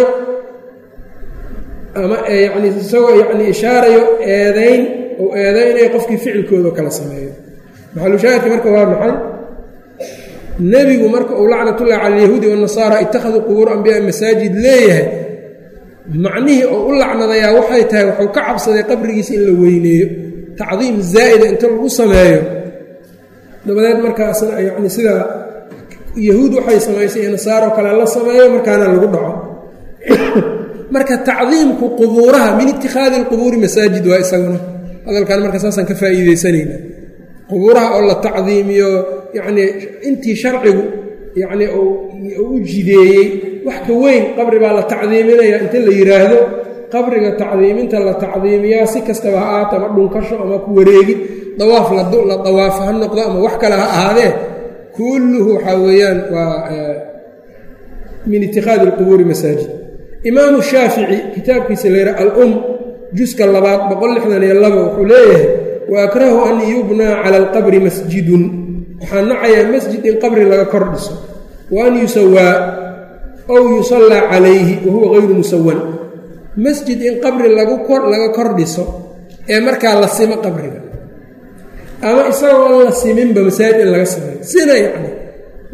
A: ama yani isagoo yani ishaarayo eedayn ou eedaynaya qofkii ficilkooda kala sameeyo maxalushaahidka marka waa maxay nebigu marka uu lacnatullahi cala alyahuudi waannasaara ittakhaduu qubuura ambiyaa masaajid leeyahay macnihii oo u lacnadayaa waxay tahay wuxuu ka cabsaday qabrigiisa in la weyneeyo tacdiim zaa'ida inta lagu sameeyo dabadeed markaasna yacni sidaa yahuud waxay samaysay ee nasaaroo kale la sameeyo markaana lagu dhaco marka tacdiimku qubuuraha min itikhaadi alqubuuri masaajid waa isaguna hadalkan marka saasaan ka faa'iidaysanayna qubuuraha oo la tacdiimiyo yacnii intii sharcigu yacnii u jideeyey wax ka weyn qabri baa la tacdiiminaya inta la yidhaahdo qabriga tacdiiminta la tacdiimiyaa si kastaba ha ahaato ama dhunkasho ama ku wareegid dawaaf la dawaaf ha noqdo ama wax kale ha ahaadee kulluhu waxaa weeyaan waa min itikhaadi alqubuuri masaajid imaamu shaafici kitaabkiisa la yidhaha al-um juska labaad boqol lixdan iyo laba wuxuu leeyahay wa akrahu an yubnaa cala alqabri masjidun waxaa nacayaa masjid in qabri laga kor dhiso wa an yusawaa ow yusallaa calayhi wa huwa hayru musawan masjid in qabri lagu kor laga kor dhiso ee markaa la simo qabriga ama isagoo aan la siminba masaajid in laga sameeyo sina yacni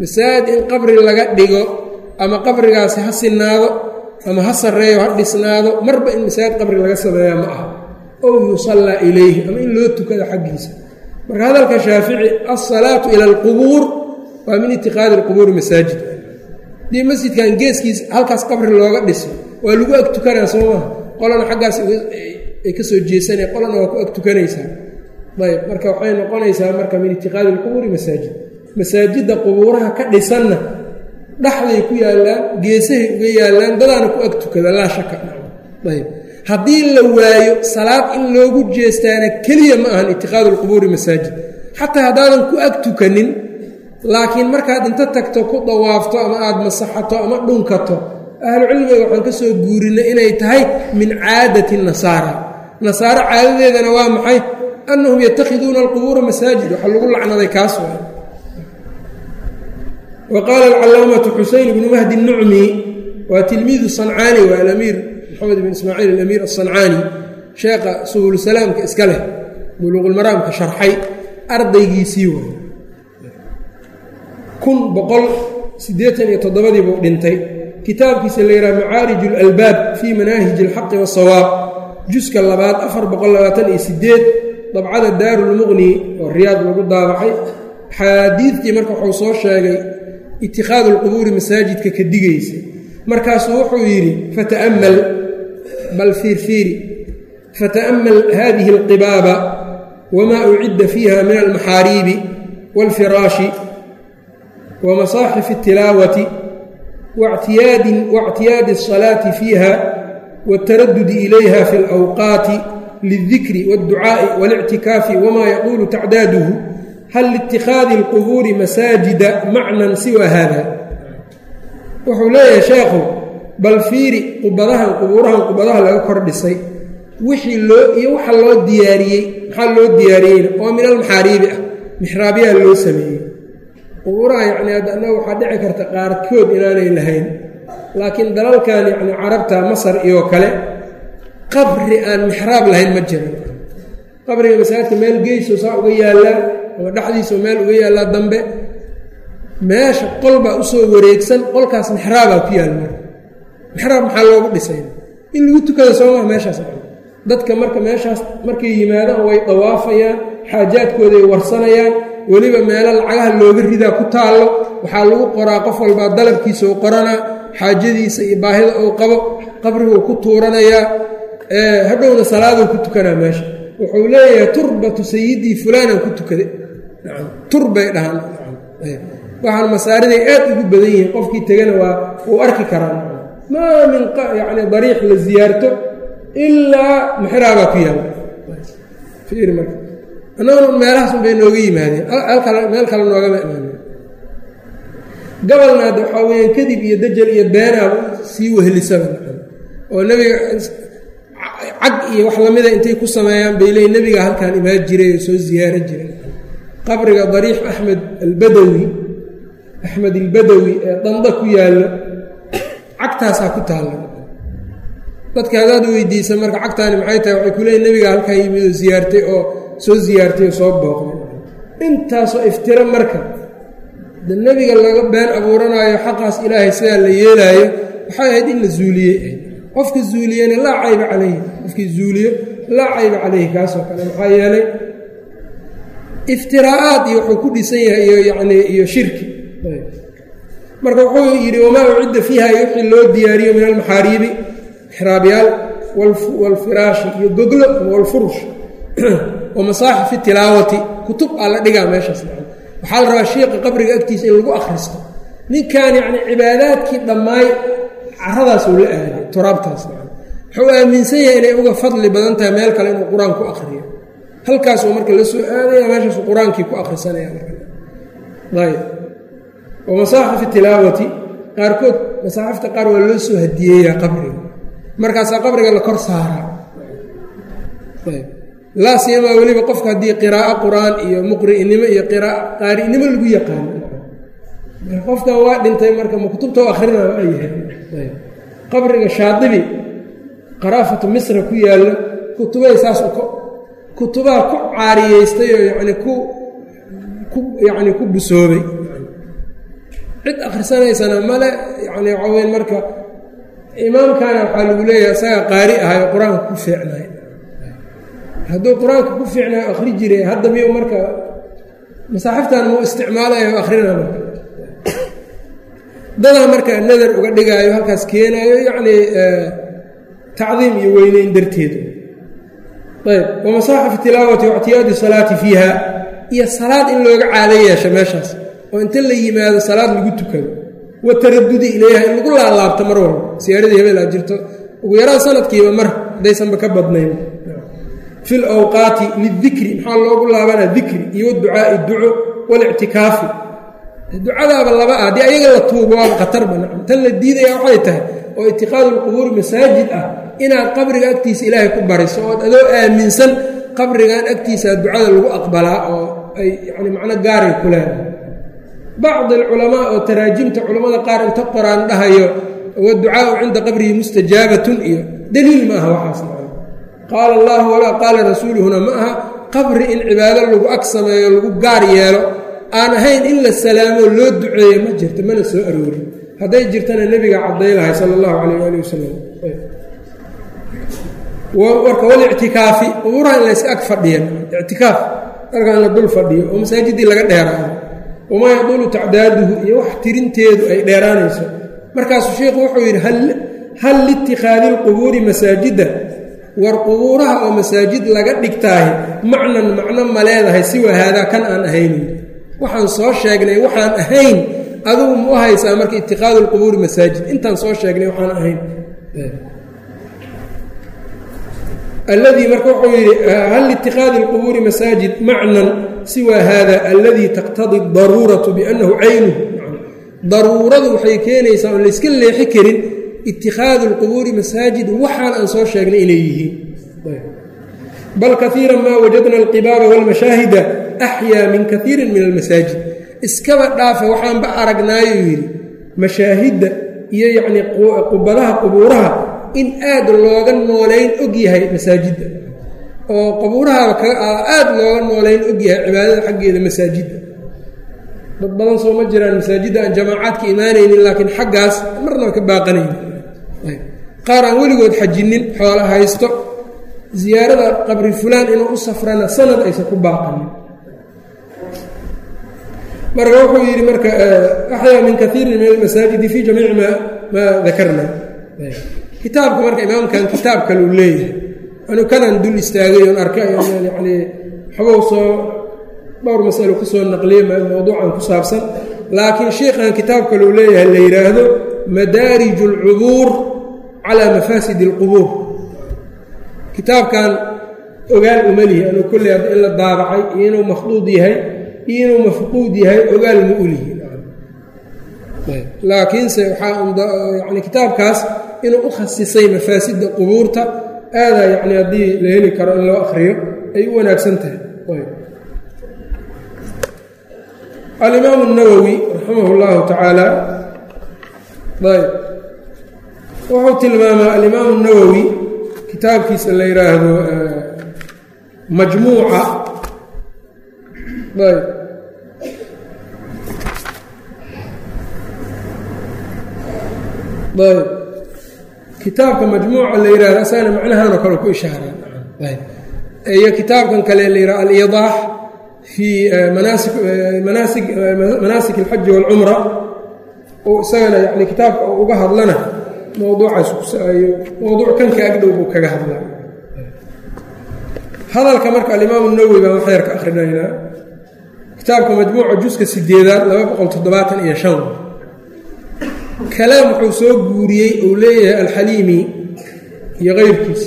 A: masaajid in qabri laga dhigo ama qabrigaasi ha sinaado ama ha sarreeyo ha dhisnaado marba in masaajid qabri laga sameeyaa ma aha ow yusallaa ilayhi ama in loo tukado xaggiisa marka hadalka shaafici alsalaatu ila alqubuur waa min itiqaadi alqubuuri masaajid dii masjidkan geeskiisa halkaas qabri looga dhiso waa lagu ag tukanaa soo maha qolana xaggaas ay ka soo jeesanaya qolana waa ku ag tukanaysaa ayb marka waxay noqonaysaa marka min itiqaadi alqubuuri masaajid masaajidda qubuuraha ka dhisanna dhexday ku yaallaan geesahay uga yaallaan dadaana ku ag tukada laa shaka ayb haddii la waayo salaad in loogu jeestaana keliya ma ahan itiqaadu alqubuuri masaajid xataa haddaadan ku ag tukanin laakiin markaad inta tagto ku dawaafto ama aada masaxato ama dhunkato ahlucilmiga waxaan ka soo guurinay inay tahay min caadati nasaara nasaaro caadadeedana waa maxay annahum yatakhiduuna alqubuura masaajid waxaa lagu lacnaday kaas waay wa qaala alcalaamatu xuseyn ibnu mahdi nucmi waa tilmiidu sancaani waa alamiir maxamed ibn ismaaciil alamiir asancaani sheekha subulsalaamka iska leh buluuqulmaraamka sharxay ardaygiisii waay kun boqol siddeetan iyo toddobadii buu dhintay kitaabkiisa la yidhaha macaarij alalbaab fii manaahij alxaqi wasawaab juska labaad afar boqol labaatan iyo sideed dabcada daarulmuqni oo riyaad lagu daabacay xaadiidtii marka wuxuu soo sheegay itikhaadu alqubuuri masaajidka ka digaysa markaasuu wuxuu yidhi fata'ammal bal fiirfiiri fata'ammal haadihi alqibaaba wamaa ucidda fiiha min almaxaariibi waalfiraashi ومصاحف التلاوة واعتياد, واعتياد الصلاة فيها والتردد إليها في الأوقات للذكر والدعاء والاعتكاف وما يقول تعداده هل لاتخاذ القبور مساجد معنى سوى هذا وحولي يا شيخ بل فيري قبضها قبورها قبضها لا كردسي وحي لو يوحى لو دياري حل لو ديارين ومن المحاريب محرابيها لو سميه qubuuraha yacni adana waxaa dhici karta qaarkood inaanay lahayn laakiin dalalkan yacni carabta masar iyo kale qabri aan mixraab lahayn ma jiran qabriga masaajidka meel geeso saa uga yaallaa ama dhexdiisa meel uga yaallaa dambe meesha qol baa usoo wareegsan qolkaas mixraabaa ku yaal marka mixraab maxaa loogu dhisay in lagu tukada soomaa meeshaas dadka marka meeshaas markay yimaadaan way dawaafayaan xaajaadkooday warsanayaan weliba meelo lacagaha looga ridaa ku taallo waxaa lagu qoraa qof walbaa dalabkiisa u qoranaa xaajadiisa iyo baahida uu qabo qabriguu ku tuuranayaa hadhowna salaaduu ku tukanaa meesha wuxuu leeyahay turbatu sayidii fulaanaan ku tukaday turbay dhahaan waxaan masaariday aad ugu badan yihiin qofkii tegana waa uu arki karaa maa min yacni dariiq la ziyaarto ilaa mixraabaa ku yaalla fiiri marka annaguna meelahaas unbay nooga yimaadeen meel kale noogama imaaneen gabalna hadda waxaa weyaan kadib iyo dajal iyo beenaaba sii wehlisaba oo nebiga cag iyo wax lamida intay ku sameeyaan bay leeyiin nebiga halkaan imaan jiray oo soo ziyaaro jiray qabriga dariix axmed albadawi axmed albadawi ee danda ku yaalla cagtaasaa ku taalla dadka hadaad weydiisa marka cagtaani maxay tahay waxay ku leeyiin nebiga halkaan yimid oo ziyaartay oo soo ziyaartay oo soo booqday intaasoo iftiro marka de nebiga laga been abuuranaayo xaqaas ilaahay sidaa la yeelaayo waxay ahayd in la zuuliyey qofka zuuliyena laa cayba calayhi qofkii zuuliyo laa cayba calayhi kaasoo kale maxaa yeelay iftiraa'aad iyo wuxuu ku dhisan yahay iyo yacni iyo shirki marka wuxuu yidhi wamaa ucidda fiiha iyo wixii loo diyaariyo min almaxaariibi xiraabyaal walfiraashi iyo goglo walfurush wa masaaxifi tilaawati kutub aa la dhigaa meeshaas waxaa la rabaa shiiqa qabriga agtiisa in lagu akhristo ninkan yacni cibaadaadkii dhammaay caradaas uu la aaday turaabtaas wuxuu aaminsan yahay inay uga fadli badan tahay meel kale inuu qur-aan ku akhriyo halkaasuu marka la soo aadaya meeshaasuu qur-aankii ku akhrisanaya ayb wa masaaxifi tilaawati qaarkood masaaxifta qaar waa loo soo hadiyeeyaa qabriga markaasaa qabriga la kor saaraa ayb laa siyamaa weliba qofka haddii qiraa'o qur-aan iyo muqri'nimo iyo qaari'nimo lagu yaqaano qofkan waa dhintay marka ma kutubta u akrinaa waa yahay qabriga shaadibi qaraafatu misra ku yaallo kutubahay saas kutubaha ku caariyeystay oo yacni ku ku yacni ku busoobay cid akhrisanaysana male yani waxaa weyn marka imaamkana waxaa lagu leeyahay isaga qaari ahayo qur-aanka ku fiicnay hadduu qur-aanka ku fiicnayo akhri jiray hadda miyuu marka masaaxiftan muu isticmaalayo akhrina marka dadaa marka nadar uga dhigaayo halkaas keenaayo yacni tacdiim iyo weyneyn darteed ayb wamasaaxif tilaawati waictiyaadi salaati fiiha iyo salaad in looga caado yeesho meeshaas oo inta la yimaado salaad lagu tukado wa taradudi ilayha in lagu laalaabto mar walba siyaaradii hebel aad jirto ugu yaraan sanadkiiba mar haddaysanba ka badnayn fi lawqaati lidikri maxaa loogu laabanaa dikri iyo waducaa'i duco walictikaafi ducadaaba laba ah haddii ayaga la tuugo waaba khatarba nacam tan la diidaya waxay tahay oo itiqaadu lqubuuri masaajid ah inaad qabriga agtiisa ilaahay ku bariso ood adoo aaminsan qabrigan agtiisaa ducada lagu aqbalaa oo ay yani macno gaaray ku leedahay bacdi alculamaa oo taraajimta culammada qaar inta qoraan dhahayo waducaau cinda qabrihi mustajaabatun iyo daliil ma aha waxaas qaala allahu walaa qaala rasuuluhuna ma aha qabri in cibaado lagu ag sameeyo lagu gaar yeelo aan ahayn in la salaamo loo duceeyo ma jirto mana soo aroorin hadday jirtana nebiga cadday lahay sala allahu calayh waali wasalam warka walictikaafi qubuuraha in layska ag fadhiyan ictikaaf markaa in la dul fadhiyo oo masaajidii laga dheeraado wamaa yaduulu tacdaaduhu iyo wax tirinteedu ay dheeraanayso markaasuu sheikhu wuxuu yidhi hal liitikhaadi lqubuuri masaajida war qubuuraha oo masaajid laga dhigtaahi macnan macno ma leedahay siwa haadaa kan aan ahayn waxaan soo sheegnay waxaan ahayn adugu mu haysaa marka itikhaadu lqubuuri masaajid intaan soo sheegnay waxaan ahayn alladii marka wuxuu yidhi hal liitikhaadi lqubuuri masaajid macnan siwa hada alladii taqtadi daruuratu biannahu caynuhu daruuradu waxay keenaysaa oon layska leexi karin itikhaadu lqubuuri masaajid waxaan aan soo sheegnay inay yihiin bal kaiira maa wajadna alqibaaba walmashaahida axyaa min kaiirin min almasaajid iskaba dhaafa waxaanba aragnaayo yidhi mashaahidda iyo yacnii qubadaha qubuuraha in aad looga noolayn og yahay masaajidda oo qubuuraha aad looga noolayn og yahay cibaadada xaggeeda masaajidda dad badan soo ma jiraan masaajidda aan jamaacaadka imaanaynin laakiin xaggaas marnaba ka baaqanaynin qaar aan weligood xajinin xoola haysto ziyaarada qabri fulaan inuu u safrana sanad aysan ku baaqanin marka wuxuu yidhi marka axyaa min kaiirin min almasaajidi fii jamiici ma maa dakarna kitaabka marka imaamkan kitaab kale uu leeyahay anu kanaan dul istaagay oon arkay yani waxbou soo dhowr masalo ku soo naqliyey mawduucan ku saabsan laakiin sheikhan kitaab kale uu leeyahay la yidhaahdo madaariju alcubuur calaa mafaasidi alqubuur kitaabkan ogaal uma lihi anuu kolley hadda in la daabacay iyo inuu makhduud yahay iyo inuu mafquud yahay ogaal ma u lihi laakiinse waxaa yani kitaabkaas inuu u khasisay mafaasidda qubuurta aadaa yacni haddii la heli karo in loo akhriyo ay u wanaagsan tahay alimaamu الnawowi raximah اllahu tacaala ayb wuxuu tilmaamaa alimaamu الnawowi kitaabkiisa la yidhaahdo majmuuca ayb ayb kitaabka majmuuca la yidhahdo asagana macnahanoo kale ku ishaaraa ayb iyo kitaabkan kale la yidhahdo alidaax fii manaasik manaasik manaasik alxaji waalcumra oo isagana yani kitaabka oo uga hadlana mowduucaas mowduuc kanka agdhow buu kaga hadlaa hadalka marka alimaamu nawowi baan waxyar ka akrinaynaa kitaabka majmuuca juska sideedaad laba boqol toddobaatan iyo shan kalaam wuxuu soo guuriyey uu leeyahay alxaliimi iyo keyrkiis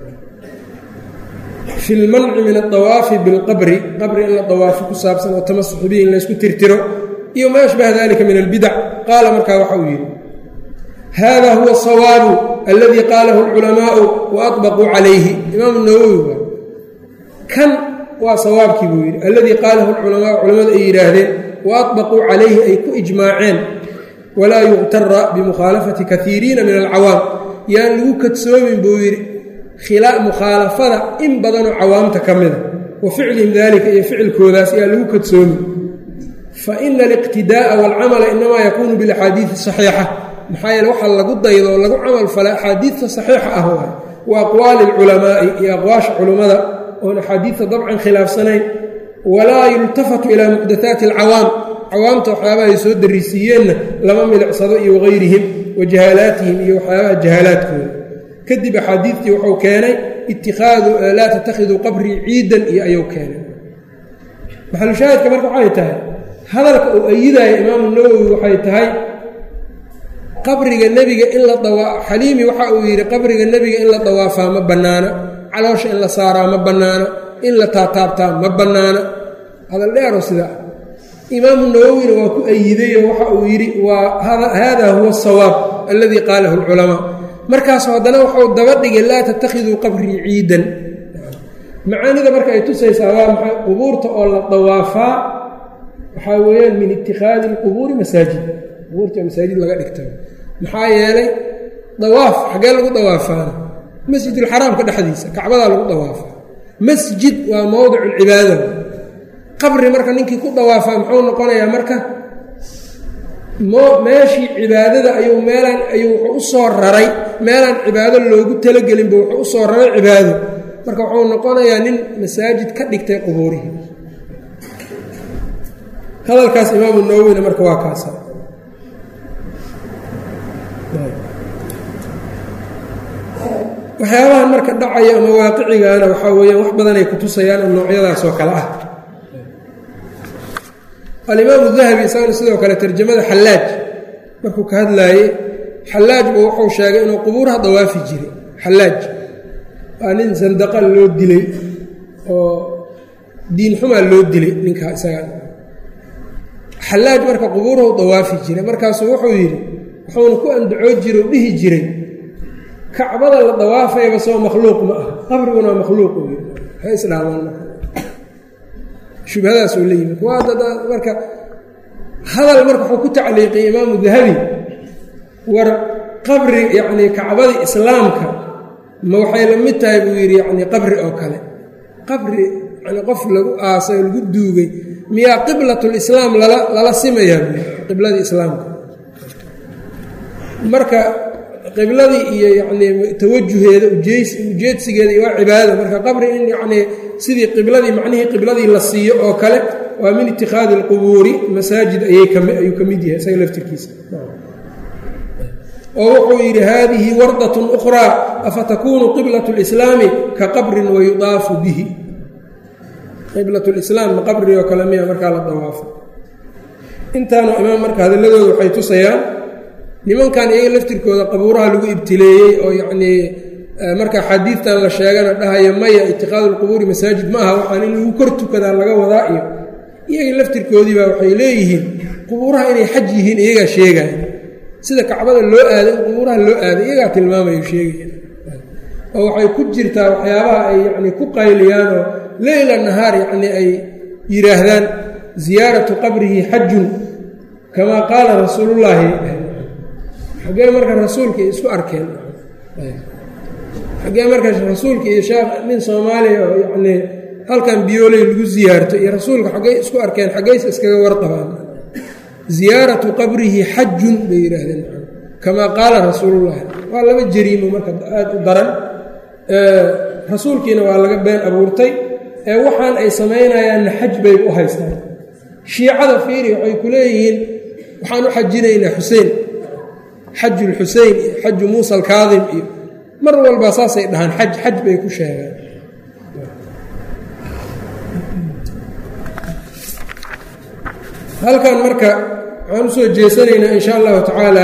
A: fi lmanci min addawaafi bilqabri qabri in la dawaafo ku saabsan oo tamasuxu bihi in laysku tirtiro iyo maa ashbaha dalika min albidac qaala markaa waxa uu yidhi hada huwa asawaabu aladii qaalahu alculamaau wa aطbaquu calayhi imaamu nawowi waa kan waa sawaabkii buu yidhi alladii qaalahu alculamaau culamadu ay yidhaahdeen wa aطbaquu calayhi ay ku ijmaaceen walaa yuqtara bimukhaalafati kaiiriina min alcawaam yaan lagu kadsoomin buu yidhi mukhaalafada in badanoo cawaamta ka mida wa ficlihim daalika iyo ficilkoodaas yaa lagu kadsoomi faina aliqtidaa'a waalcamala inamaa yakuunu bilaxaadiidi saxiixa maxaa yeele waxaa lagu daydo oo lagu camal fala axaadiidta saxiixa ah waay wa aqwaali alculamaa'i iyo aqwaasha culummada oon axaadiidta dabcan khilaafsanayn walaa yultafatu ilaa muxdathaati alcawaam cawaamta waxyaabaha ay soo darisiiyeenna lama milicsado iyo wagayrihim wa jahaalaatihim iyo waxyaabaha jahaalaadkooda kadib axaadiidtii wuxuu keenay ittikhaadu laa tattakhiduu qabrii ciidan iyo ayuu keenay maxalushaahidka marka waxay tahay hadalka uu ayidaya imaamu nawowi waxay tahay qabriga nebiga in la dawaa xaliimi waxa uu yidhi qabriga nebiga in la dawaafaa ma bannaana caloosha in la saaraa ma bannaana in la taataabtaa ma bannaana hadal dheero sidaa imaamu nawowina waa ku ayidayo waxa uu yidhi waa haadaa huwa asawaab alladii qaalahu alculamaa markaasu haddana wuxuu daba dhigay laa tattakhiduu qabrii ciidan macaanida marka ay tusaysaa waa maxay qubuurta oo la dawaafaa waxaa weeyaan min itikhaadi alqubuuri masaajid qubuurta masaajid laga dhigta maxaa yeelay dawaaf xaggee lagu dawaafaana masjidulxaraamka dhexdiisa kacbadaa lagu dawaafaa masjid waa mowdicu lcibaada qabri marka ninkii ku dawaafaa muxuu noqonayaa marka meeshii cibaadada ayuu meelaan ayuu wuxuu u soo raray meelaan cibaado loogu talagelinba wuxuu u soo raray cibaado marka wuxuu noqonayaa nin masaajid ka dhigtay qubuurihii hadalkaas imaamu nawowina marka waa kaasa waxyaabahan marka dhacaya ama waaqicigaana waxaa weeyaan wax badan ay ku tusayaan oo noocyadaas oo kale ah alimaamu dahabi isagana sidoo kale tarjamada xallaaj markuu ka hadlaayey xallaaj buu wuxuu sheegay inuu qubuuraha dawaafi jiray xallaaj waa nin sandaqa loo dilay oo diin xumaa loo dilay ninkaa isaga xallaaj marka qubuurahu dawaafi jiray markaasuu wuxuu yidhi wuxuuna ku andacoo jira o dhihi jiray kacbada la dawaafayba soo makhluuq ma ah qabriguna waa makhluuq u yii ha isdhaamaan shubhadaasuu la yimid marka hadal marka wuxuu ku tacliiqiyey imaamu dahabi war qabri yacnii kacbadii islaamka ma waxay la mid tahay buu yidhi yacnii qabri oo kale qabri yani qof lagu aasay oo lagu duugay miyaa qiblatulislaam lala lala simayaa buu qibladii islaamka marka qibladii iyo yacnii tawajuheeda ujeys ujeedsigeeda iyo waa cibaadada marka qabri in yacnii sidii qibladii macnihii qibladii la siiyo oo kale waa min itikhaadi alqubuuri masaajid ayay ayuu ka mid yahay isaga laftirkiisa oo wuxuu yidhi haadihi wardatun ukhraa afa takuunu qiblatu lislaami ka qabrin wayudaafu bihi qiblat lislaam ma qabri oo kale miya markaa la dawaafo intaanu imaam marka hadalladooda waxay tusayaan nimankan iyaga laftirkooda qabuuraha lagu ibtileeyey oo yacnii marka xadiidtan la sheegana dhahaya maya itikaadu lqubuuri masaajid ma aha waxaan in lagu kor tukadaa laga wadaa iyo iyaga laftirkoodiibaa waxay leeyihiin qubuuraha inay xaj yihiin iyagaa sheegaya sida kacbada loo aaday in qubuuraha loo aaday iyagaa tilmaamayo sheegaya oo waxay ku jirtaa waxyaabaha ay yacnii ku qayliyaanoo leyla nahaar yacnii ay yidhaahdaan ziyaaratu qabrihi xajun kamaa qaala rasuulullaahi xaggee marka rasuulka isku arkeen xaggee marka rasuulka iyo sheekh nin soomaaliya oo yacnii halkan biyooley lagu ziyaarto iyo rasuulka xaggey isku arkeen xaggeysa iskaga warqabaan ziyaaratu qabrihi xajun bay yidhaahdeen kamaa qaala rasuulullaahi waa laba jariimo marka aada u daran rasuulkiina waa laga been abuurtay ee waxaan ay samaynayaanna xaj bay u haystaan shiicada fiiri waxay ku leeyihiin waxaan u xajinaynaa xuseen xaju lxusein iyo xaju muusa alkaadim iyo mar walba saasay dhahaan xaj xaj bay ku sheegaan halkan marka waxaan usoo jeesanaynaa in sha allahu tacaala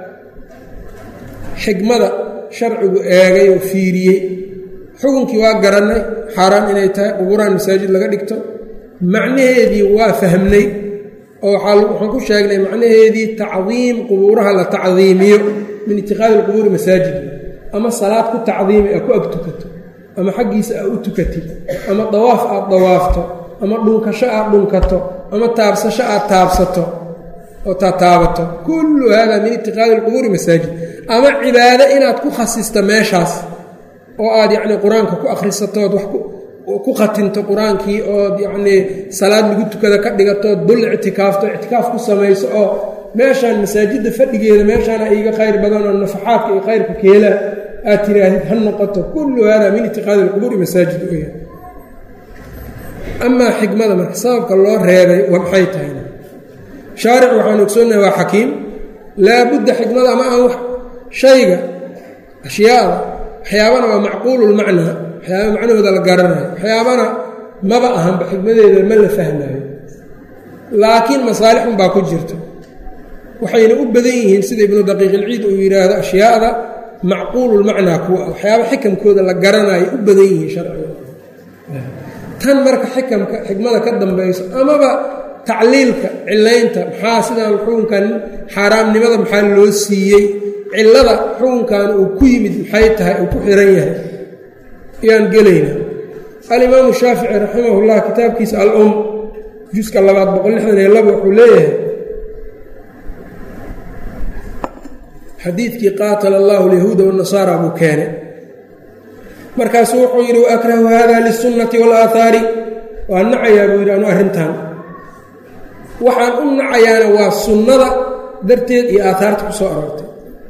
A: xikmada sharcigu eegay oo fiiriyey xukunkii waa garannay xaaraan inay tahay qubuuraan masaajid laga dhigto macnaheedii waa fahmnay oo waxaan ku sheegnay macnaheedii tacdiim qubuuraha la tacdiimiyo min itikaadi alqubuuri masaajid ama salaad ku tacdiimi a ku ag tukato ama xaggiisa aa u tukatid ama dawaaf aad dawaafto ama dhunkasho aad dhunkato ama taabsasho aad taabsato oo taataabato kullu hada min itikaadi alqubuuri masaajid ama cibaado inaad ku khasisto meeshaas oo aad yacnii qur-aanka ku akhrisatood wax ku khatinto qur-aankii oo yacnii salaad lagu tukada ka dhigato dul ictikaafto ictikaaf ku samayso oo meeshaan masaajidda fadhigeeda meeshaana iiga khayr badan oo nafaxaadka iyo khayrka keela aad tiraahid ha noqoto kullu hada min itiqaadi alqubuuri masaajid u yahay amaa xikmada marka sababka loo reebay waa maxay tahay shaaric waxaan ogsoonnahay waa xakiim laabudda xikmada ama aan shayga ashyaada waxyaabana waa macquululmacnaa waxyaaba macnahooda la garanayo waxyaabana maba ahanba xikmadeeda ma la fahmaayo laakiin masaalixun baa ku jirta waxayna u badan yihiin sida ibnu daqiiqilciid uu yidhaahdo ashyaada macquululmacnaa kuwa waxyaaba xikamkooda la garanayo u badan yihiin sharciga tan marka xikamka xikmada ka dambayso amaba tacliilka cilaynta maxaa sidaan xukunkan xaaraamnimada maxaa loo siiyey cilada xukunkan uu ku yimid maxay tahay uu ku xiran yahay ayaan gelayna alimaamu shaafici raximahullah kitaabkiisa al-um juska labaad boqol lixdan iyo laba wuxuu leeyahay xadiidkii qaatala allahu alyahuuda wanasaara buu keenay markaasuu wuxuu yidhi waakrahu hada lisunnati waalaahaari waa nacayaa buu yidhi anu arrintan waxaan u nacayaana waa sunnada darteed iyo aahaarta ku soo aroortay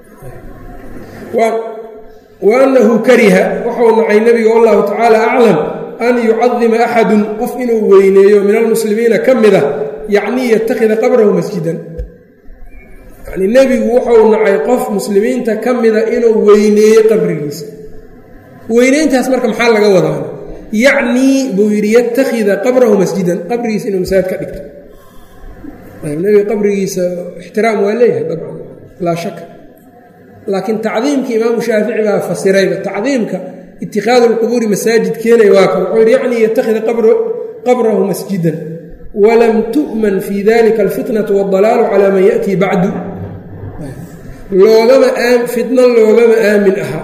A: wa annahu kariha waxau nacay nebiga wallahu tacaala aclam an yucadima axadun qof inuu weyneeyo min almuslimiina ka mida yacnii yattakhida qabrahu masjidan yacnii nebigu wuxuu nacay qof muslimiinta ka mida inuu weyneeyo qabrigiisa weyneyntaas marka maxaa laga wadaa yacnii buu yidhi yattakhida qabrahu masjidan qabrigiisa inuu masaajid ka dhigto nebiga qabrigiisa ixtiraam waa leeyahay dabcan laa shaka laakiin tacdiimkii imaamu shaafici baa fasirayba tacdiimka itikaadu lqubuuri masaajid keenaya waa kan wuxuu yidhi yacnii yattakhida qabrahu masjidan walam tu'man fii dalika alfitnatu waaldalaalu calaa man ya'tii bacdu loogama fitna loogama aamin aha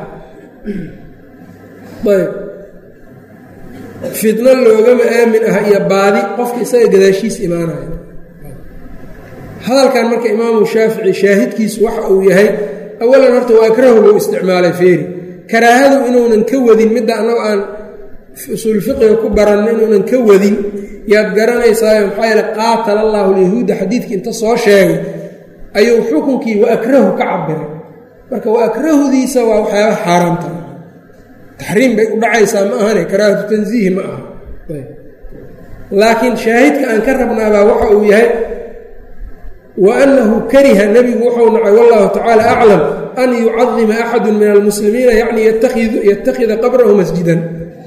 A: ayb fitno loogama aamin aha iyo baadi qofka isaga gadaashiis imaanaya hadalkan marka imaamu shaafici shaahidkiisu waxa uu yahay awalan horta waa akrahu lou isticmaalay feeri karaahadu inuunan ka wadin midda annago aan usuul fiqiga ku baranno inuunan ka wadin yaad garanaysaayo maxaa yeele qaatala allaahu alyahuuda xadiidkii inta soo sheegay ayuu xukunkii wa akrahu ka cabiray marka wa akrahudiisa waa waxyaaba xaaraamta taxriim bay u dhacaysaa ma ahane karaahatu tansiihi ma aha laakiin shaahidka aan ka rabnaabaa waxa uu yahay wa annahu kariha nebigu wuxuu nacay wallahu tacaala aclam an yucadima axadu min almuslimiina yacni yattakhida qabrahu masjidan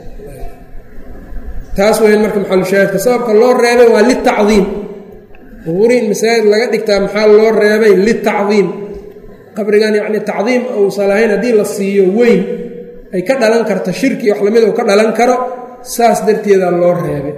A: taas weyn marka maxalushaahidka sababka loo reebay waa litacdiim qubuuri in masaajid laga dhigtaa maxaa loo reebay litacdiim qabrigan yacni tacdiim uusan lahayn haddii la siiyo weyn ay ka dhalan karto shirki wax lamid uu ka dhalan karo saas darteedaa loo reebay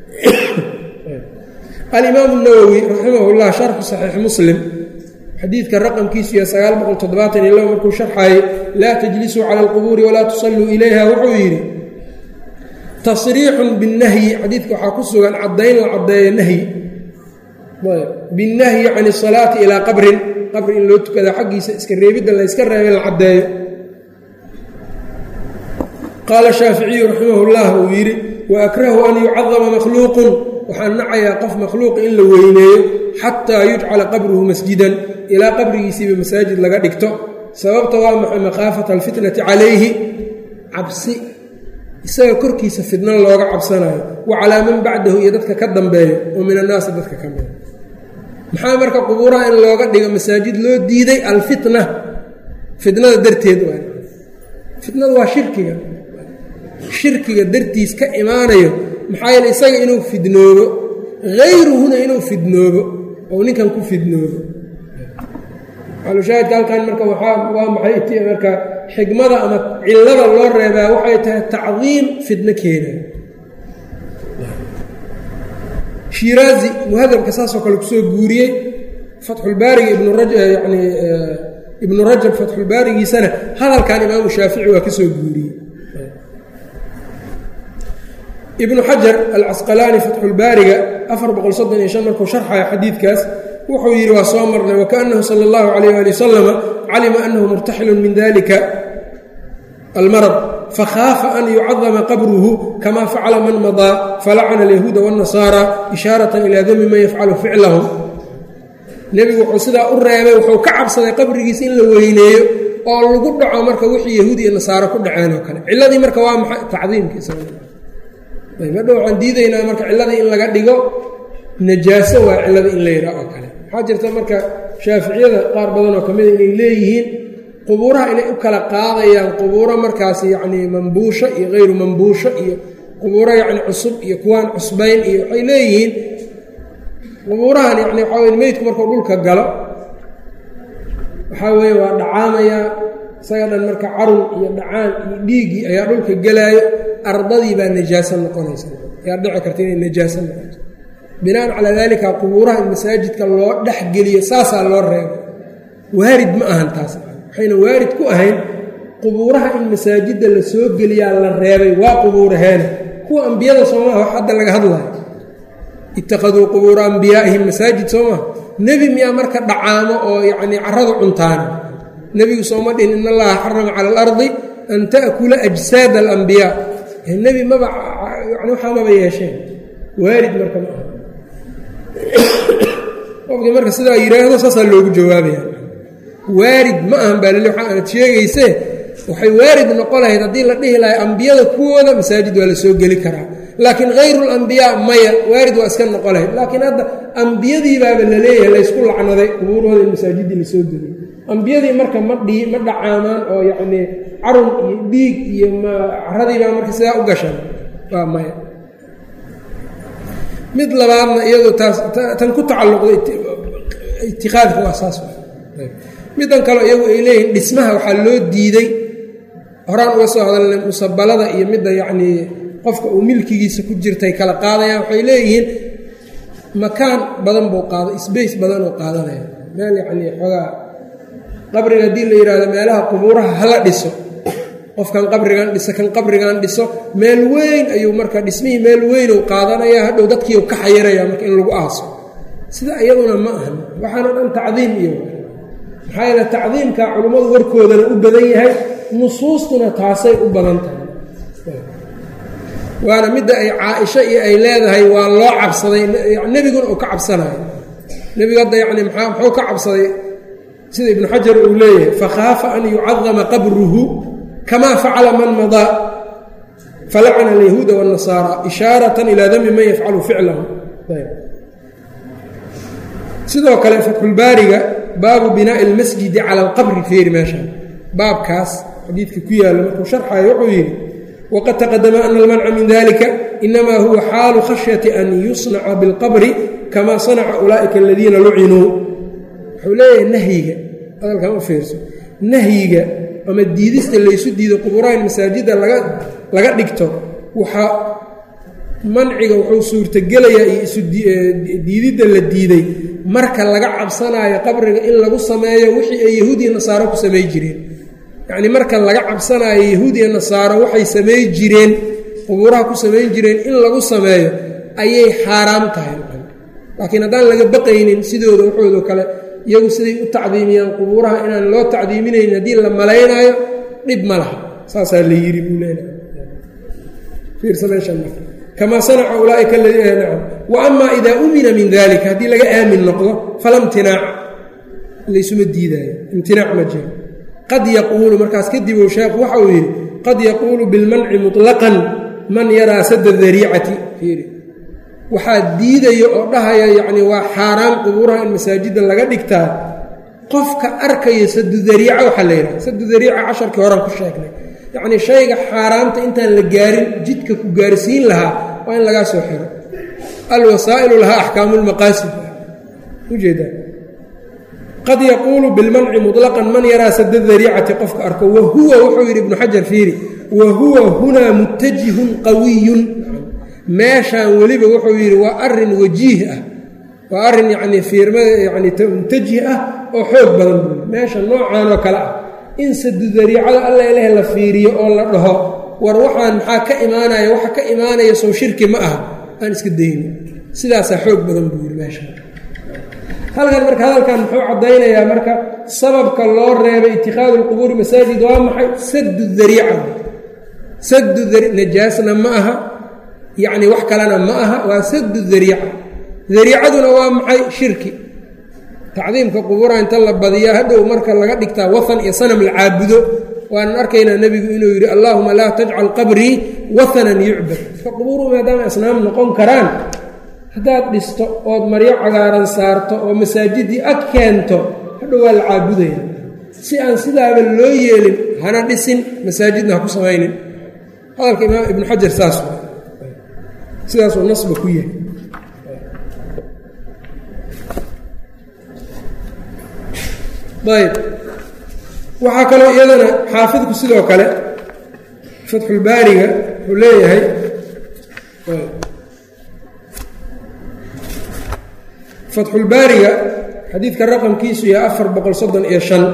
A: alimaamu nawowi raximahullah sharxu saxiix muslim xadiidka raqamkiisu iyo sagaal boqol toddobaatan iyo labo markuu sharxayay laa tajlisuu cala alqubuuri walaa tusalluu ilayha wuxuu yidhi tasriixun binnahyi xadiidka waxaa ku sugan caddayn la caddeeyo nahyi binnahyi can isalaati ilaa qabrin qabri in loo tukada xaggiisa iska reebidda la yska reebay la caddeeyo qaala shaaficiyu raximahullah uu yidhi wa akrahu an yucadama makhluuqun waxaan nacayaa qof makhluuqa in la weyneeyo xataa yujcala qabruhu masjidan ilaa qabrigiisiiba masaajid laga dhigto sababta waa maxay makhaafata alfitnati calayhi cabsi isaga korkiisa fitna looga cabsanayo wa calaa man bacdahu iyo dadka ka dambeeyo oo min annaasi dadka ka mida maxaa marka qubuuraha in looga dhigo masaajid loo diiday alfitna fitnada darteed waa fitnadu waa shirkiga shirkiga dartiis ka imaanayo maxaa yeele isaga inuu fidnoobo hayruhuna inuu fidnoobo oo ninkan ku fidnoobo xalushaahidka halkan marka waa maxay marka xigmada ama cilada loo reebaa waxay tahay tacdiim fidno keenayo shiraazi muhadabka saasoo kale kusoo guuriyey fatxulbaariga ibnu rajab yani ibnu rajab fatxulbaarigiisana hadalkan imaamu shaafici waa ka soo guuriyey ibnu xajar alcasqalaani fatxulbaariga afar boqol soddon iyo shan markuu sharxayo xadiidkaas wuxuu yidhi waa soo marnay wakaأnahu salى اllahu عalayh ali wasalama calima anahu murtaxilun min dalika almarad fakhaafa an yucadama qabruhu kama facala man madaa falacana alyahuuda waاnnasaara ishaaratan ilaa dami man yafcalu ficlahum nebigu wuxuu sidaa u reebay wuxuu ka cabsaday qabrigiisa in la weyneeyo oo lagu dhaco marka wixii yahuud iyo nasaaro ku dhaceen oo kale ciladii marka waa maxay tacdiimkiisamadho waxaan diidaynaa marka ciladii in laga dhigo najaaso waa cilada in la yidhaah oo kale waxaa jirta marka shaaficiyada qaar badan oo kamida inay leeyihiin qubuuraha inay u kala qaadayaan qubuuro markaas yacnii mambuusho iyo hayru mambuusho iyo qubuuro yacni cusub iyo kuwaan cusbayn iyo waxay leeyihiin qubuurahan yacni waxaa weye meydku markuu dhulka galo waxaa weeye waa dhacaamayaa isaga dhan marka carun iyo dhacaan iyo dhiiggii ayaa dhulka gelaayo ardadii baa najaaso noqonaysa ayaa dhici karta inay najaaso noqoto binaan calaa daalika qubuuraha in masaajidka loo dhex geliyo saasaa loo reebo waarid ma ahan taas waxayna waarid ku ahayn qubuuraha in masaajidda la soo geliyaa la reebay waa qubuuraheena kuwa ambiyada soomaha wax hadda laga hadlayo ittakhaduu qubuura ambiyaa'ihim masaajid soomaa nebi miyaa marka dhacaamo oo yacnii carradu cuntaana nebigu sooma dhihin in allaha xarama cala alardi an ta'kula ajsaada alambiyaa nebi maba yani waxaa maba yeesheen waarid marka ma aha qofkii marka sidaa yidhaahdo saasaa loogu jawaabaya waarid ma ahan baa lili waxa aad sheegaysee waxay waarid noqon lahayd haddii la dhihi lahay ambiyada kuwooda masaajid waa la soo geli karaa laakiin hayru lambiyaa maya waarid waa iska noqon lahayd laakiin hadda ambiyadii baaba la leeyahay laysku lacnaday qubuurahooda in masaajiddii la soo geliyo ambiyadii marka ma dhii ma dhacaamaan oo yacnii carun iyo dhiig iyo caradii baa marka sidaa u gashan waa maya mid labaadna iyadoo taas tan ku tacalluqday itikaadka waa saas middan kale iyagu ay leeyihiin dhismaha waxaa loo diiday horaan uga soo hadalnay musabalada iyo midda yacnii qofka uu milkigiisa ku jirtay kala qaadayaan waxay leeyihiin makaan badan buu qaaday sbace badan uu qaadanaya meel yacnii xoogaa qabriga haddii la yidhaahdo meelaha qubuuraha hala dhiso qofkan qabrigan dhiso kan qabrigan dhiso meel weyn ayuu marka dhismihii meel weyn uu qaadanaya hadhow dadkii u ka xayiraya marka in lagu aaso sida iyaduna ma ahan waxaana dhan tacdiim iyo maxaa yeele tacdiimka culummadu warkoodana u badan yahay nusuustuna taasay u badan tahay waana midda ay caaisho iyo ay leedahay waa loo cabsaday nebiguna uu ka cabsanayo nebigu hadda yacni maxaa muxuu ka cabsaday sida ibnu xajar uu leeyahay fakhaafa an yucadama qabruhu kamaa facala man madaa falacana alyahuuda waاnnasaara ishaaratan ilaa dami man yafcalu ficlahu sidoo kale fatxulbaariga baabu binaa'i اlmasjidi cala alqabri feeri meesha baabkaas xadiidka ku yaalla markuu sharxayo wuxuu yidhi waqad taqadama ana almanca min dalika inama huwa xaalu khashyati an yusnaca biاlqabri kama sanaca ulaa'ika aladiina lucinuu wuxuu leeyahay nahyiga hadalkan u fiirso nahyiga ama diidista laysu diido qubuuraha in masaajidda laga laga dhigto waxaa manciga wuxuu suurtogelayaa iyo isu diididda la diiday marka laga cabsanaayo qabriga in lagu sameeyo wixii ay yahuud iyo nasaaro ku samay jireen yacnii marka laga cabsanaayo yahuud iyo nasaaro waxay samay jireen qubuuraha ku samayn jireen in lagu sameeyo ayay xaaraam tahay laakiin haddaan laga baqaynin sidooda waxoodo kale iyagu siday u tacdiimiyaan qubuuraha inaan loo tacdiiminaynin haddii la malaynaayo dhib ma laha saasaa la yidhi buu leenahay kamaa sanaca ulaaika nacam wa amaa idaa umina min dalika haddii laga aamin noqdo fala imtinaac laysuma diidaayo imtinaac ma jiro qad yaquulu markaas kadib uu sheekhu waxa uu yidhi qad yaquulu bilmanci muطlaqan man yaraa sada dariicati fiiri waxaa diidaya oo dhahaya yacnii waa xaaraan qubuuraha in masaajidda laga dhigtaa qofka arkaya sadu dariica waxaa la yidhaha sadu dariica casharkii horan ku sheegnay yacnii shayga xaaraanta intaan la gaarin jidka ku gaarsiin lahaa waa in lagaa soo xiro alwasaa'ilu lahaa axkaamu lmaqaasid ujeedaa qad yaquulu bilmanci muطlaqan man yaraa sada dariicati qofka arko wahuwa wuxuu yidhi ibnu xajar fiiri wahuwa hunaa mutajihun qawiyun meeshaan weliba wuxuu yidhi waa arin wajiih ah waa arin yacnii fiirmada yani mutajih ah oo xoog badan buu meesha noocan oo kale ah in sadu dariicada alla ilaah la fiiriyo oo la dhaho war waxaan maxaa ka imaanaya waxa ka imaanaya sow shirki ma aha aan iska dayno sidaasaa xoog badan buu yidhi meesha halkan marka hadalkan muxuu caddaynayaa marka sababka loo reebay ittikhaadu lqubuuri masaajid waa maxay sadu dariica sadu najaasna ma aha yacni wax kalena ma aha waa sadu dariica dariicaduna waa maxay shirki tacdiimka qubuuraha inta la badiyaa hadhow marka laga dhigtaa wathan iyo sanam la caabudo waanan arkaynaa nebigu inuu yidhi allaahuma laa tajcal qabrii wathanan yucbad ka qubuuruhu maadaama asnaam noqon karaan haddaad dhisto ood maryo cagaaran saarto oo masaajidii ag keento hadhow waa la caabudaya si aan sidaaba loo yeelin hana dhisin masaajidna ha ku samaynin hadalka imaam ibnu xajar saas sidaasuu nasba ku yahay ayb waxaa kaloo iyadana xaafidku sidoo kale fatxulbaariga wuxuu leeyahay fatxulbaariga xadiidka raqamkiisu yahay afar boqol soddon iyo shan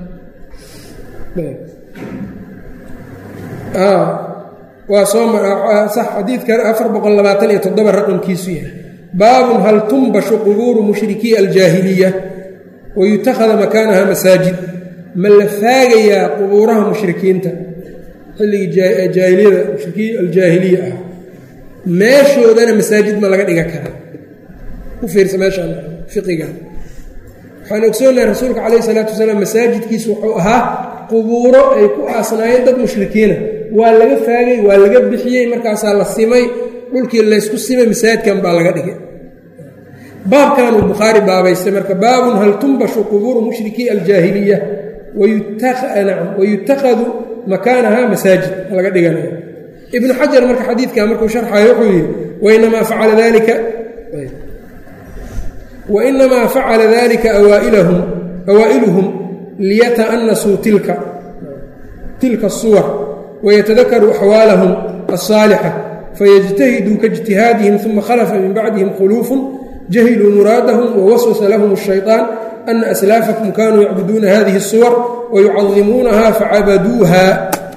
A: waa soo sax xadiidka afar boqol labaatan iyo toddoba raqamkiisu yahay baabun hal tumbashu qubuuru mushrikii aljaahiliya wayutakhada makaanaha masaajid ma la faagayaa qubuuraha mushrikiinta xilligii jaahiliyada mushrikii aljaahiliya ah meeshoodana masaajid ma laga dhiga karaa u fiirsa meeshaan fiqiga waxaan ogsoonahay rasuulka calayh isalaatu wasalaam masaajidkiisu wuxuu ahaa qubuuro ay ku aasnaayeen dad mushrikiina waa laga faagay waa laga bixiyey markaasaa la simay dhulkii laysku simay masaajidkan baa laga dhigay baabkan uu bukhaari baabaystay marka baabun hal tumbashu qubuuru mushrikii aljaahiliya wayutakhadu makaanaha masaajid laga dhiganayo ibnu xajar marka xadiidkan markuu sharxayo wuxuu yidhi wainamaa facala dalika wainamaa facala dalika awaailahum awaa'iluhum liyata'anasuu tilka tilka الsuwar wayatadakaruu axwaalahum الصaalixa fayجtahiduu kaاجtihaadihim ثuma khalafa min bacdihim khuluufun jahiluu muraadahum wawaswasa lahum الشhayطaan ana aslaafakum kanuu yacbuduuna hadihi الsuwar wayucadimuunaha facabaduuha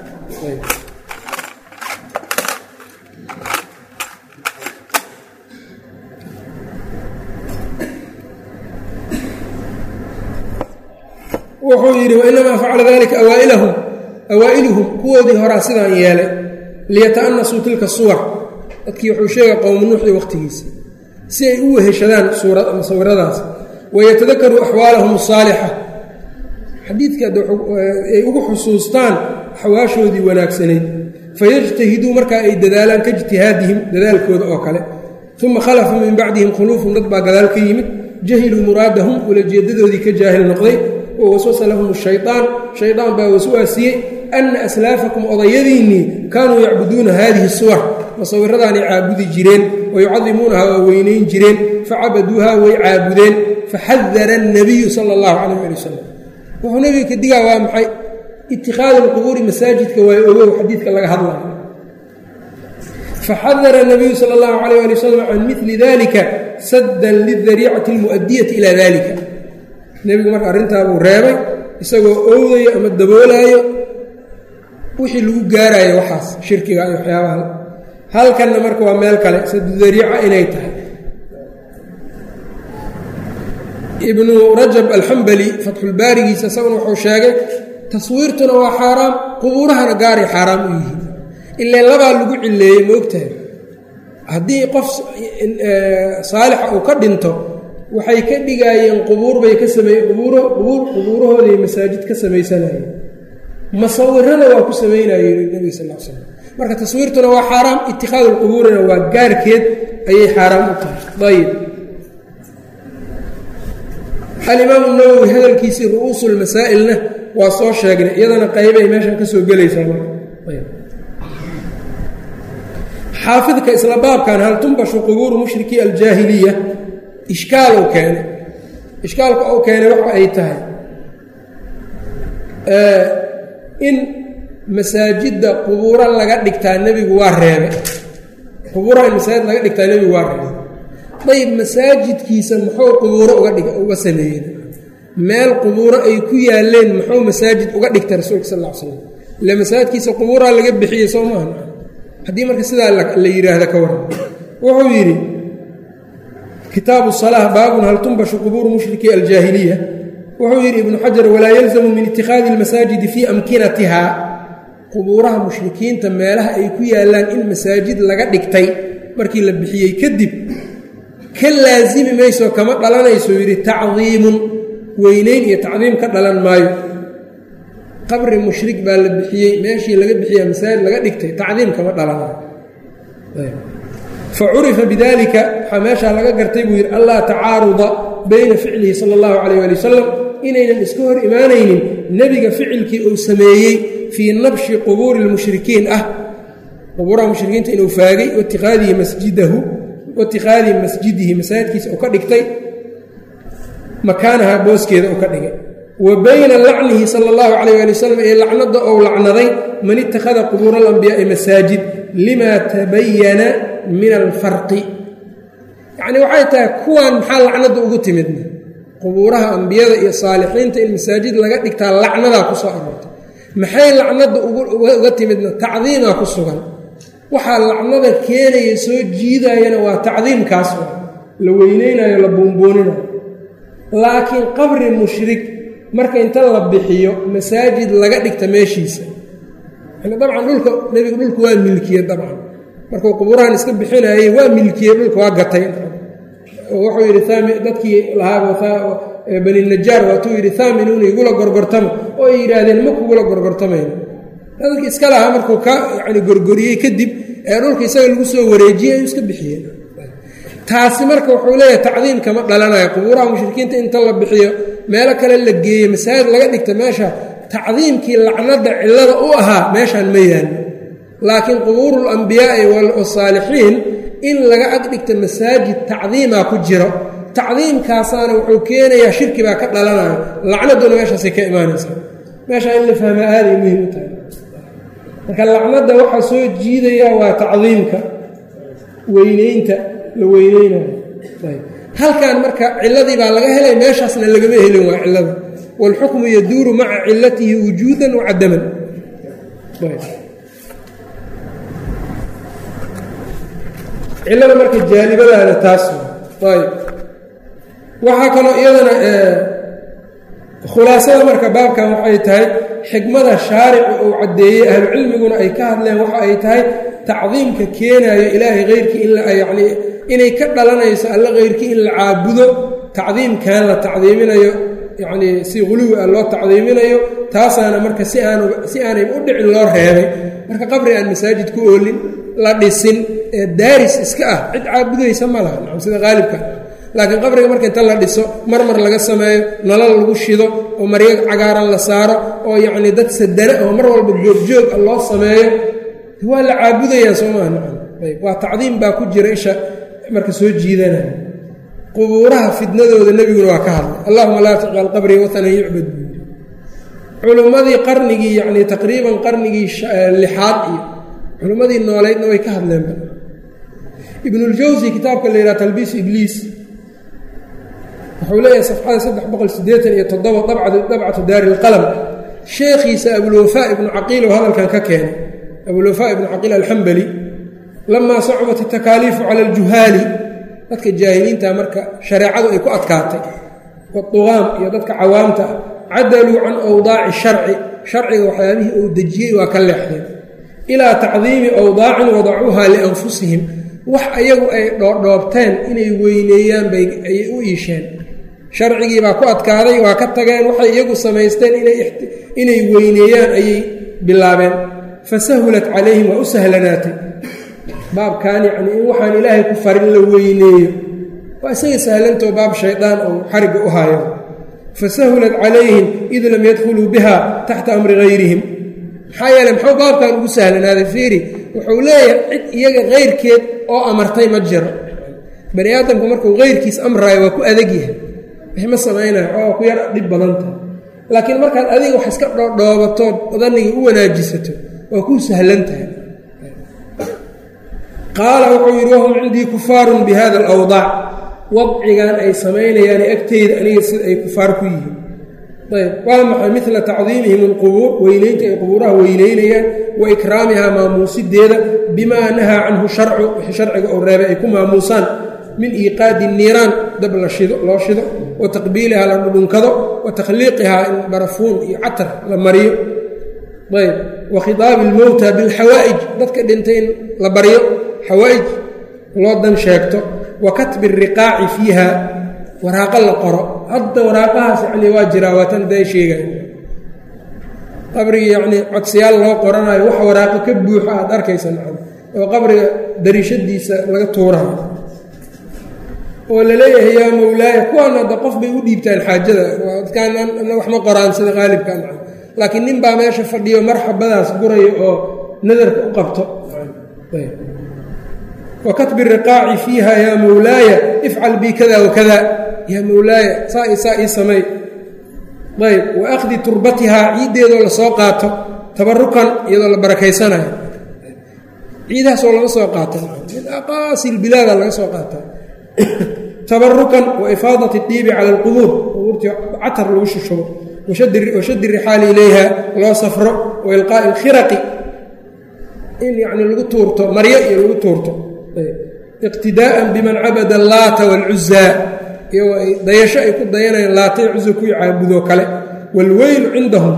A: wuxuu yidhi wainamaa facala dalika awaailahum awaa'iluhum kuwoodii horaa sidaan yeelay liyata'anasuu tilka suwar dadkii wuxuu sheegay qowmu nuuxii waqtigiisa si ay u weheshadaan sawiradaas wayatadakaruu axwaalahum asaalixa xadiidka ay ugu xusuustaan axwaashoodii wanaagsanayd fayajtahiduu markaa ay dadaalaan ka ijtihaadihim dadaalkooda oo kale uma khalafa min bacdihim khuluufun dad baa gadaal ka yimid jahiluu muraadahum ulajeedadoodii ka jaahil noqday wawaswasa lahum shayطaan shaydaan baa waswaasiyey ana aslaafakum odayadiinnii kaanuu yacbuduuna haadihi suwar masawiradaanay caabudi jireen wayucadimuunaha waa weynayn jireen facabaduuha way caabudeen faxadara الnabiyu sala اllahu calayh ali wasalam wuxuu nebiga ka digaa waa maxay itikhaadu lqubuuri masaajidka waa ogow xadiidka laga hadlayo faxadara الnabiyu sala اllahu calayh ali wasalam can mili dalika saddan lidariicati اlmu'adiyati ila dalika nebigu marka arrintaabuu reebay isagoo owdayo ama daboolaayo wixii lagu gaarayo waxaas shirkiga iyo waxyaabaha halkanna marka waa meel kale sadu dariica inay tahay ibnu rajab alxambali fatxulbaarigiisa isaguna wuxuu sheegay taswiirtuna waa xaaraam qubuurahana gaaray xaaraam u yihiin ilaa labaa lagu cileeyey ma ogtahay haddii qof saalixa uu ka dhinto waxay ka dhigaayeen qubuur bay ka samey qubuuro qubuur qubuurahooday masaajid ka samaysanayeen masawirana waa ku samaynayeen nebiga sal l slam marka taswiirtuna waa xaaraam itikhaadu lqubuurina waa gaarkeed ayay xaaraam u tahay ayib alimaamu nawowi hadalkiisii ru'uusulmasaa'ilna waa soo sheegnay iyadana qaybay meeshan ka soo gelaysaa marka xaafidka isla baabkan hal tumbashu qubuuru mushrikii aljaahiliya ishkaal uu keenay ishkaalka uu keenay waxa ay tahay in masaajidda qubuuro laga dhigtaa nebigu waa reebay qubuuraha in masaajid laga dhigtaa nebigu waa reebay dayib masaajidkiisa muxuu qubuuro uga dhig uga sameeyey meel qubuuro ay ku yaaleen muxuu masaajid uga dhigtay rasuulka sal lla ly slam ila masaajidkiisa qubuuraha laga bixiyey soo maaha haddii marka sidaa la yidhaahda ka waran wuxuu yidhi kitaabu salaa baabun hal tumbashu qubuuru mushrikii aljaahiliya wuxuu yidhi ibnu xajar walaa yalzamu min itikhaadi اlmasaajidi fii amkinatiha qubuuraha mushrikiinta meelaha ay ku yaallaan in masaajid laga dhigtay markii la bixiyey kadib ka laasimi mayso kama dhalanayso yidhi tacdiimun weynayn iyo tacdiim ka dhalan maayo qabri mushrik baa la bixiyey meeshii laga bixiya masaajid laga dhigtay tacdiim kama dhalanayo fa curifa bidalika waxaa meeshaa laga gartay buu yidhi allaa tacaaruda bayna ficlihi sala allahu calayh ali wasalam inaynan iska hor imaanaynin nebiga ficilkii uu sameeyey fii nabshi qubuuri lmushrikiin ah qubuuraha mushrikiinta inuu faagay waitiaadihi masjidahu waitiqaadihi masjidihi masaajidkiisa uu ka dhigtay makaanaha booskeeda uu ka dhigay wa bayna lacnihi sala allahu calayh ali wasalam ee lacnada ou lacnaday man ittakhada qubuura alambiyaai masaajid limaa tabayana min alfarqi yacnii waxay tahay kuwan maxaa lacnada ugu timidna qubuuraha ambiyada iyo saalixiinta in masaajid laga dhigtaa lacnadaa ku soo aroortay maxay lacnada uga timidna tacdiimaa ku sugan waxaa lacnada keenaya soo jiidayana waa tacdiimkaas la weyneynayo la buunbuuninayo laakiin qabri mushrik marka inta la bixiyo masaajid laga dhigta meeshiisa yani dabcan dhulka nebigu dhulku waa milkiye dabcan markuu qubuurahan iska bixinayay waa milkiye dhulka waa gatay wuxuu yidhi dadkii lahaa bani najaar waatuu yidhi haaminuuna igula gorgortamo oo ay yidhaahdeen ma kugula gorgortamayno dadkii iska lahaa markuu ka yani gorgoriyey kadib ee dhulka isaga lagu soo wareejiyey ayuu iska bixiyeen taasi marka wuxuu leeyahay tacdiim kama dhalanayo qubuuraha mushrikiinta inta la bixiyo meelo kale la geeyo masaajid laga dhigta meesha tacdiimkii lacnada cillada u ahaa meeshaan ma yaallo laakiin qubuuru lambiyaai wasaalixiin in laga ag dhigta masaajid tacdiimaa ku jiro tacdiimkaasaana wuxuu keenayaa shirki baa ka dhalanayo lacnaduna meeshaasay ka imaanaysaa meeshaa in la fahmaa aaday muhiim u tahay marka lacnada waxaa soo jiidaya waa tacdiimka weyneynta la weyneynayo halkan marka ciladii baa laga helay meeshaasna lagama helin waa cilada wاlxukmu yaduuru maca cilatihi wujuuda wacadaman cilada marka jaalibadaada taas ayb waxaa kaloo iyadana khulaasada marka baabkan waxay tahay xikmada shaaricu uu caddeeyey ahlucilmiguna ay ka hadleen waxa ay tahay tacdiimka keenayo ilaahay keyrkii in yani inay ka dhalanayso alla keyrkii in la caabudo tacdiimkan la tacdiiminayo yacnii si huluwi ah loo tacdiiminayo taasaana marka si aan si aanay u dhicin loo reebay marka qabri aan masaajid ku oolin la dhisin ee daaris iska ah cid caabudaysa ma laha nacam sida qaalibka laakiin qabriga marka inta la dhiso marmar laga sameeyo nalal lagu shido oo maryo cagaaran la saaro oo yacnii dad sadana oo mar walba joogjoog ah loo sameeyo waa la caabudayaa soo maha nacam ayb waa tacdiim baa ku jira isha marka soo jiidanaya qubuuraha fidnadooda nebiguna waa ka hadlay allahuma laa tajcal qabrii watanan yucbad buuri culimmadii qarnigii yacnii taqriiban qarnigii lixaad iyo culimmadii nooleydna way ka hadleen ibnuljawsi kitaabka la yidhaha talbiis ibliis wuxuu leeyahay safxada saddex boqol siddeetan iyo toddoba dabcatu daari ilqalam sheekhiisa abulwafaa ibnu caqiil oo hadalkan ka keenay abulwafaa ibnu caqiil alxambali lamaa sacubat atakaaliifu cala aljuhaali dadka jaahiliinta marka shareecadu ay ku adkaatay waduqaam iyo dadka cawaamta ah cadaluu can awdaaci sharci sharciga waxyaabihii uu dejiyey waa ka leexdeen ilaa tacdiimi awdaacin wadacuuhaa lianfusihim wax ayagu ay dhoodhoobteen inay weyneeyaan bay ayay u iisheen sharcigii baa ku adkaaday waa ka tageen waxay iyagu samaysteen inay weyneeyaan ayay bilaabeen fasahulat calayhim waa u sahlanaatay baabkan yacnii in waxaan ilaahay ku farin la weyneeyo waa isaga sahlantoo baab shaydaan oo xarigga u haayo fasahulat calayhim id lam yadkhuluu biha taxta amri hayrihim maxaa yeele muxuu baabkan ugu sahlanaaday fiiri wuxuu leeyahay cid iyaga kayrkeed oo amartay ma jiro bani aadamku markuu kayrkiis amraayo waa ku adag yahay wixma samaynayo oo ku yar dhib badan tahay laakiin markaad adiga wax iska dhoodhoobatood daniga u wanaajisato waa kuu sahlan tahay qaala wuxuu yidhi wahum cindii kufaarun bi hada alawdaac wadcigan ay samaynayaane agteyda aniga sida ay kufaar ku yihiin ayb waa maxay midla tacdiimihim alqubuur weyneynta ay qubuuraha weyneynayaan wa ikraamihaa maamuusideeda bimaa nahaa canhu sharcu wixii sharciga uu reebay ay ku maamuusaan min iiqaadi niiraan dab la shido loo shido wa taqbiilihaa la dhudhunkado wa takhliiqihaa in barafuun iyo catar la mariyo ayb wa khitaabi almowta bilxawaa'ij dadka dhintay in la baryo xawaa'ij loo dan sheegto wa katbi ariqaaci fiiha waraaqo la qoro hadda waraaqahaas yacnii waa jiraa waa tan day sheegayo qabrigii yacnii codsiyaal loo qoranayo wax waraaqo ka buuxo aad arkaysa macna oo qabriga dariishadiisa laga tuurayo oo la leeyahay yaa mawlaaya kuwaan hadda qof bay u dhiibtaan xaajada dadkaan wax ma qoraan sida qaalibka macna laakiin nin baa meesha fadhiyo marxabadaas gurayo oo nadarka u qabto wa katbi riqaaci fiiha yaa mawlaaya ifcal bi kada wakada yaa mawlaaya saa i saa ii samay ayb wa akhdi turbatihaa ciiddeedoo lasoo qaato tabarukan iyadoo la barakaysanayo ciidahaasoo laga soo qaata min aqaasi lbilaada laga soo qaata tabarukan wa ifaadati diibi cala alqubuur qubuurtii catar lagu shushubo washaddi rixaali ilayha loo safro wa ilqaa'i alkhiraqi in yacni lagu tuurto maryo iyo lagu tuurto iqtidaa'an biman cabada allaata waalcuzaa iyagoo ay dayasho ay ku dayanayaan laatay cuso kuwii caabudoo kale waalweylu cindahum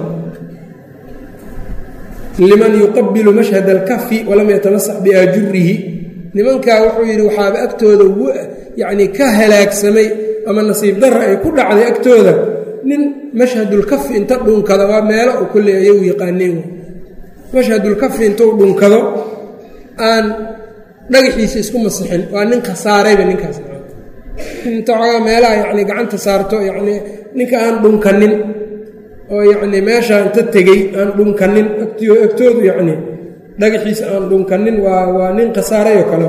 A: liman yuqabilu mashhad alkafi walam yatamasax biaajurihi nimankaa wuxuu yidhi waxaaba agtooda yacnii ka halaagsamay ama nasiib darra ay ku dhacday agtooda nin mashhadulkafi inta dhunkada waa meelo u kolley ayagu yaqaaneen mashhadulkafi intuu dhunkado aan dhagaxiisa isku masixin waa nin khasaarayba ninkaas inta xoogaa meelaha yacnii gacanta saarto yacnii ninka aan dhunkanin oo yacnii meeshaa inta tegey aan dhunkanin agtiyo agtoodu yacnii dhagaxiisa aan dhunkanin waa waa nin khasaarayoo kale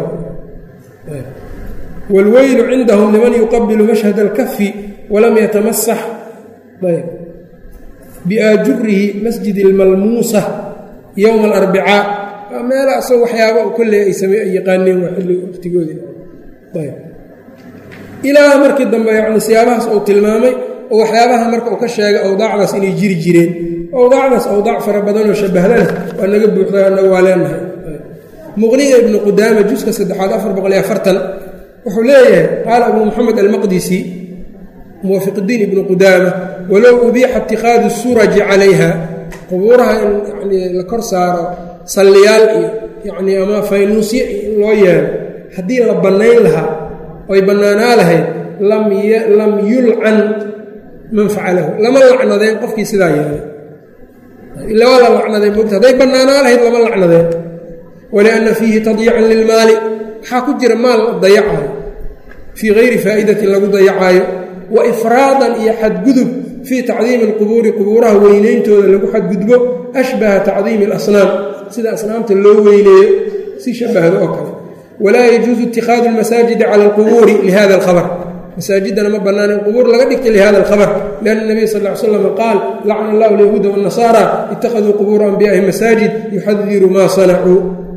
A: waalweylu cindahum liman yuqabilu mashhad alkafi walam yatamasax ayb biaajurihi masjidi almalmuusa yowma alarbicaa waa meela asagoo waxyaaba kolley ay same ay yaqaaneen waa xilli waqtigoodii ayb ilaa markii dambe yacni siyaabahaas uu tilmaamay oo waxyaabaha marka uu ka sheegay awdaacdaas inay jiri jireen awdaacdaas awdaac fara badanoo shabahlana waa naga buuxda annaga waa leenahay muqniga ibnu qudaama juska saddexaad afar boqol iyo afartan wuxuu leeyahay qaala abuu moxamed almaqdisi muwafiqdiin ibnu qudaama walow ubiixa itikaadu suraji calayha qubuuraha in yanii la kor saaro salliyaal iyo yacnii ama faynuusye in loo yeelo haddii la bannayn lahaa oy bannaanaa lahayd lam yulcan man facalahu lama lacnadeen qofkii sidaa yeelay ila waa la lacnadeen moogta hadday bannaanaa lahayd lama lacnadeen walianna fiihi tadyiican lilmaali waxaa ku jira maal dayacaayo fii hayri faa'idatin lagu dayacaayo wa ifraadan iyo xadgudub fii tacdiimi alqubuuri qubuuraha weynayntooda lagu xadgudbo ashbaha tacdiimi alasnaam sida asnaamta loo weyneeyo si shabahdo oo kale walaa yajuusu itikaadu almasaajidi cala alqubuuri lihada alkhabar masaajidana ma bannaan in qubuur laga dhigta lihada alkhabar lianna nabiya sal ll ly slam qaal lacna allahu alyahuuda waannasaara ittakhaduu qubuura anbiyaa'ihim masaajid yuxadiru maa sanacuu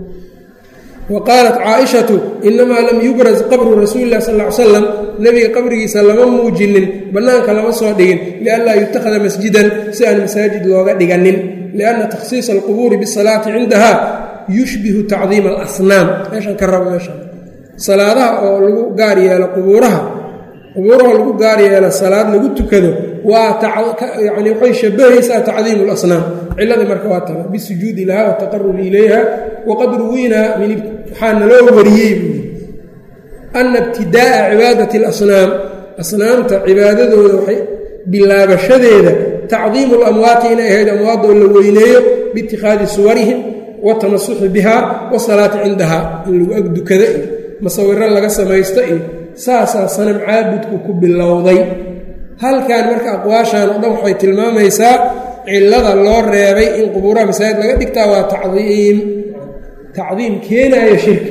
A: wa qaalat caaishatu inamaa lam yubraz qabru rasuuli illahi sal ll ly slam nebiga qabrigiisa lama muujinin bannaanka lama soo dhigin lianlaa yutakhada masjidan si aan masaajid looga dhiganin lianna takhsiisa alqubuuri bisalaati cindaha yushbihu tacdiima alasnaam meeshaan ka rabo meeshaan salaadaha oo lagu gaar yeelo qubuuraha qubuuraha lagu gaar yeelo salaad lagu tukado waa yani waxay shabahaysaa tacdiimu alasnaam cilladii marka waa taba bisujuudi laha wataqarubi ilayha waqad ruwiinaa min waxaa naloo wariyey buui ana ibtidaa'a cibaadati alasnaam asnaamta cibaadadooda waxay bilaabashadeeda tacdiimu alamwaati inay ahayd amwaadoo la weyneeyo biitikhaadi suwarihim watamasuxi bihaa wasalaati cindaha in lagu agdukada iyo masawiro laga samaysto iyo saasaa sanam caabudku ku bilowday halkan marka aqwaashan oo dhan waxay tilmaamaysaa cillada loo reebay in qubuuraha masaajid laga dhigtaa waa tacdiim tacdiim keenaaya shirki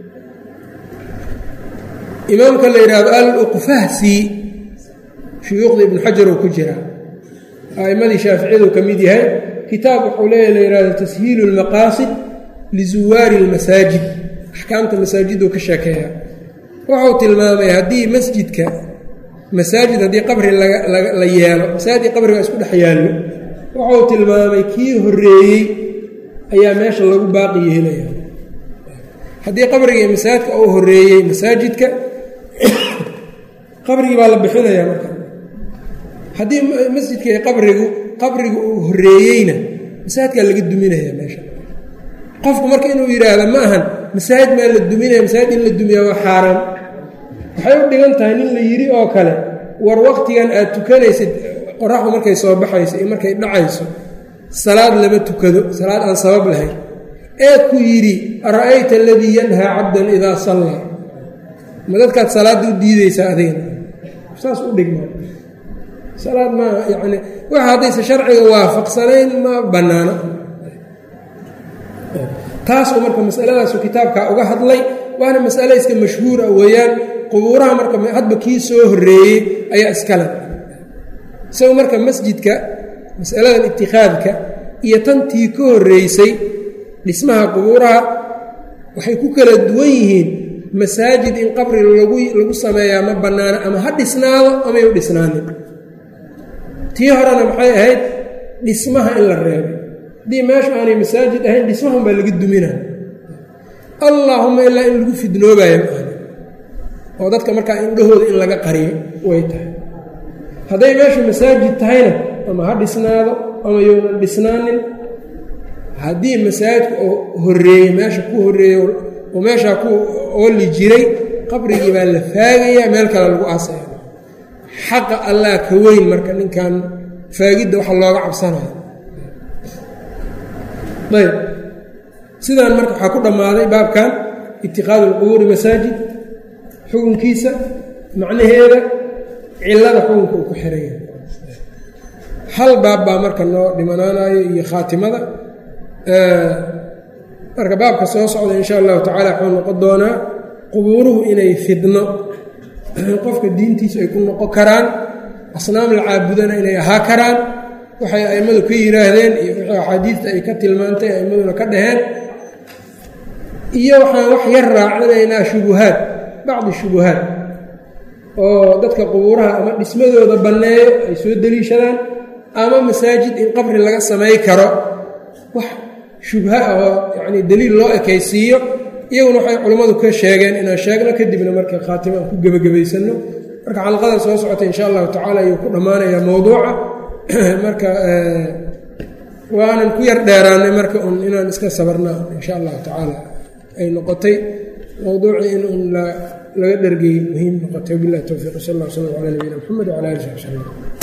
A: imaamka la yidhaahdo al-uqfahsi shuyuukhda ibnu xajar uu ku jiraa a'immadii shaaficiyadu ka mid yahay kitaab wuxuu leeya la yidhahdo tashiilu lmaqaasid lizuwaari اlmasaajid axkaamta masaajiduu ka sheekeeya wuxuu tilmaamay haddii masjidka masaajid haddii qabri la yeelo masaajid qabriga isku dhex yaallo wuxuu tilmaamay kii horreeyey ayaa meesha lagu baaqi yeelaya haddii qabriga iyo masaajidka uu horreeyey masaajidka qabrigii baa la bixinayaa marka haddii masjidka iyo qabrigu qabrigu uu horreeyeyna masaajidkaa laga duminaya meesha. qofku marka inuu yidhaahdo ma ahan masaajid maa la duminaya, masaajid in la dumiyaa waa xaaraan. waxay u dhigan tahay nin la yidhi oo kale war waqtigan aad tukanaysid qoraxdu markay soo baxayso iyo markay dhacayso salaad lama tukado, salaad aan sabab lahayn, ee ku yidhi ara'ayta aladii yanhaa cabdan idaa sallaa, ma dadkaad salaadda u diidaysaa adigana? saas u dhigma salaad ma yacni waxa haddaysa sharciga waafaqsanayn ma bannaano. taasuu marka masaladaasu kitaabkaa uga hadlay, waana masale iska mashhuura weeyaan. qubuuraha marka hadba kii soo horreeyey ayaa iskale. isaga marka masjidka masaladan itikaadka iyo tantii ka horreysay dhismaha qubuuraha waxay ku kala duwan yihiin. masaajid in qabri lagu lagu sameeyaa ma bannaano, ama ha dhisnaado ama yu dhisnaanin. tii horena maxay ahayd dhismaha in la reebo. haddii meeshu aanay masaajid ahayn dhismahan baa laga duminaa, allaahuma ilaa in lagu fidnoobayo maaha oo dadka markaa indhahooda in laga qariyo way tahay. hadday meeshu masaajid tahayna ama ha dhisnaado ama younan dhisnaanin. haddii masaajidka oo horreeyey meesha ku horreeyey oo meeshaa ku ooli jiray, qabrigii baa la faagayaa, meel kale lagu aasaya. xaqa allah ka weyn marka ninkan faagidda waxa looga cabsanayo. ayb sidaan marka waxaa ku dhammaaday baabkan itikaadu alqubuuri masaajid, xukunkiisa, macnaheeda, cillada xukunka uu ku xiraya. hal baab baa marka noo dhimanaanayo iyo khaatimada. marka baabka soo socda insha allahu tacaala wuxuu noqon doonaa qubuuruhu inay fidno qofka diintiisu ay ku noqon karaan, asnaam la caabudana inay ahaa karaan, waxay a'immadu ka yidhaahdeen iyo wixii axaadiidta ay ka tilmaantay a'immaduna ka dhaheen, iyo waxaan wax yar raacinaynaa shubuhaad, bacdi shubuhaad oo dadka qubuuraha ama dhismadooda banneeyo ay soo deliishadaan, ama masaajid in qabri laga samay karo wax shubha oo yacnii deliil loo ekaysiiyo. iyaguna waxay culimmadu ka sheegeen inaan sheegno, kadibna marka khaatimo aan ku gebagabaysanno. marka xalqada soo socota insha allahu tacaala ayuu ku dhammaanayaa mowduuca. marka waanan ku yar dheeraanay marka un inaan iska sabarnaa insha allahu tacaala ay noqotay mowduucii in un laga dhergey muhiim noqotay. wabillahi towfiiq, sal allah w slam calaa nabiyina moxamed wcala alihi w saxbi wslam.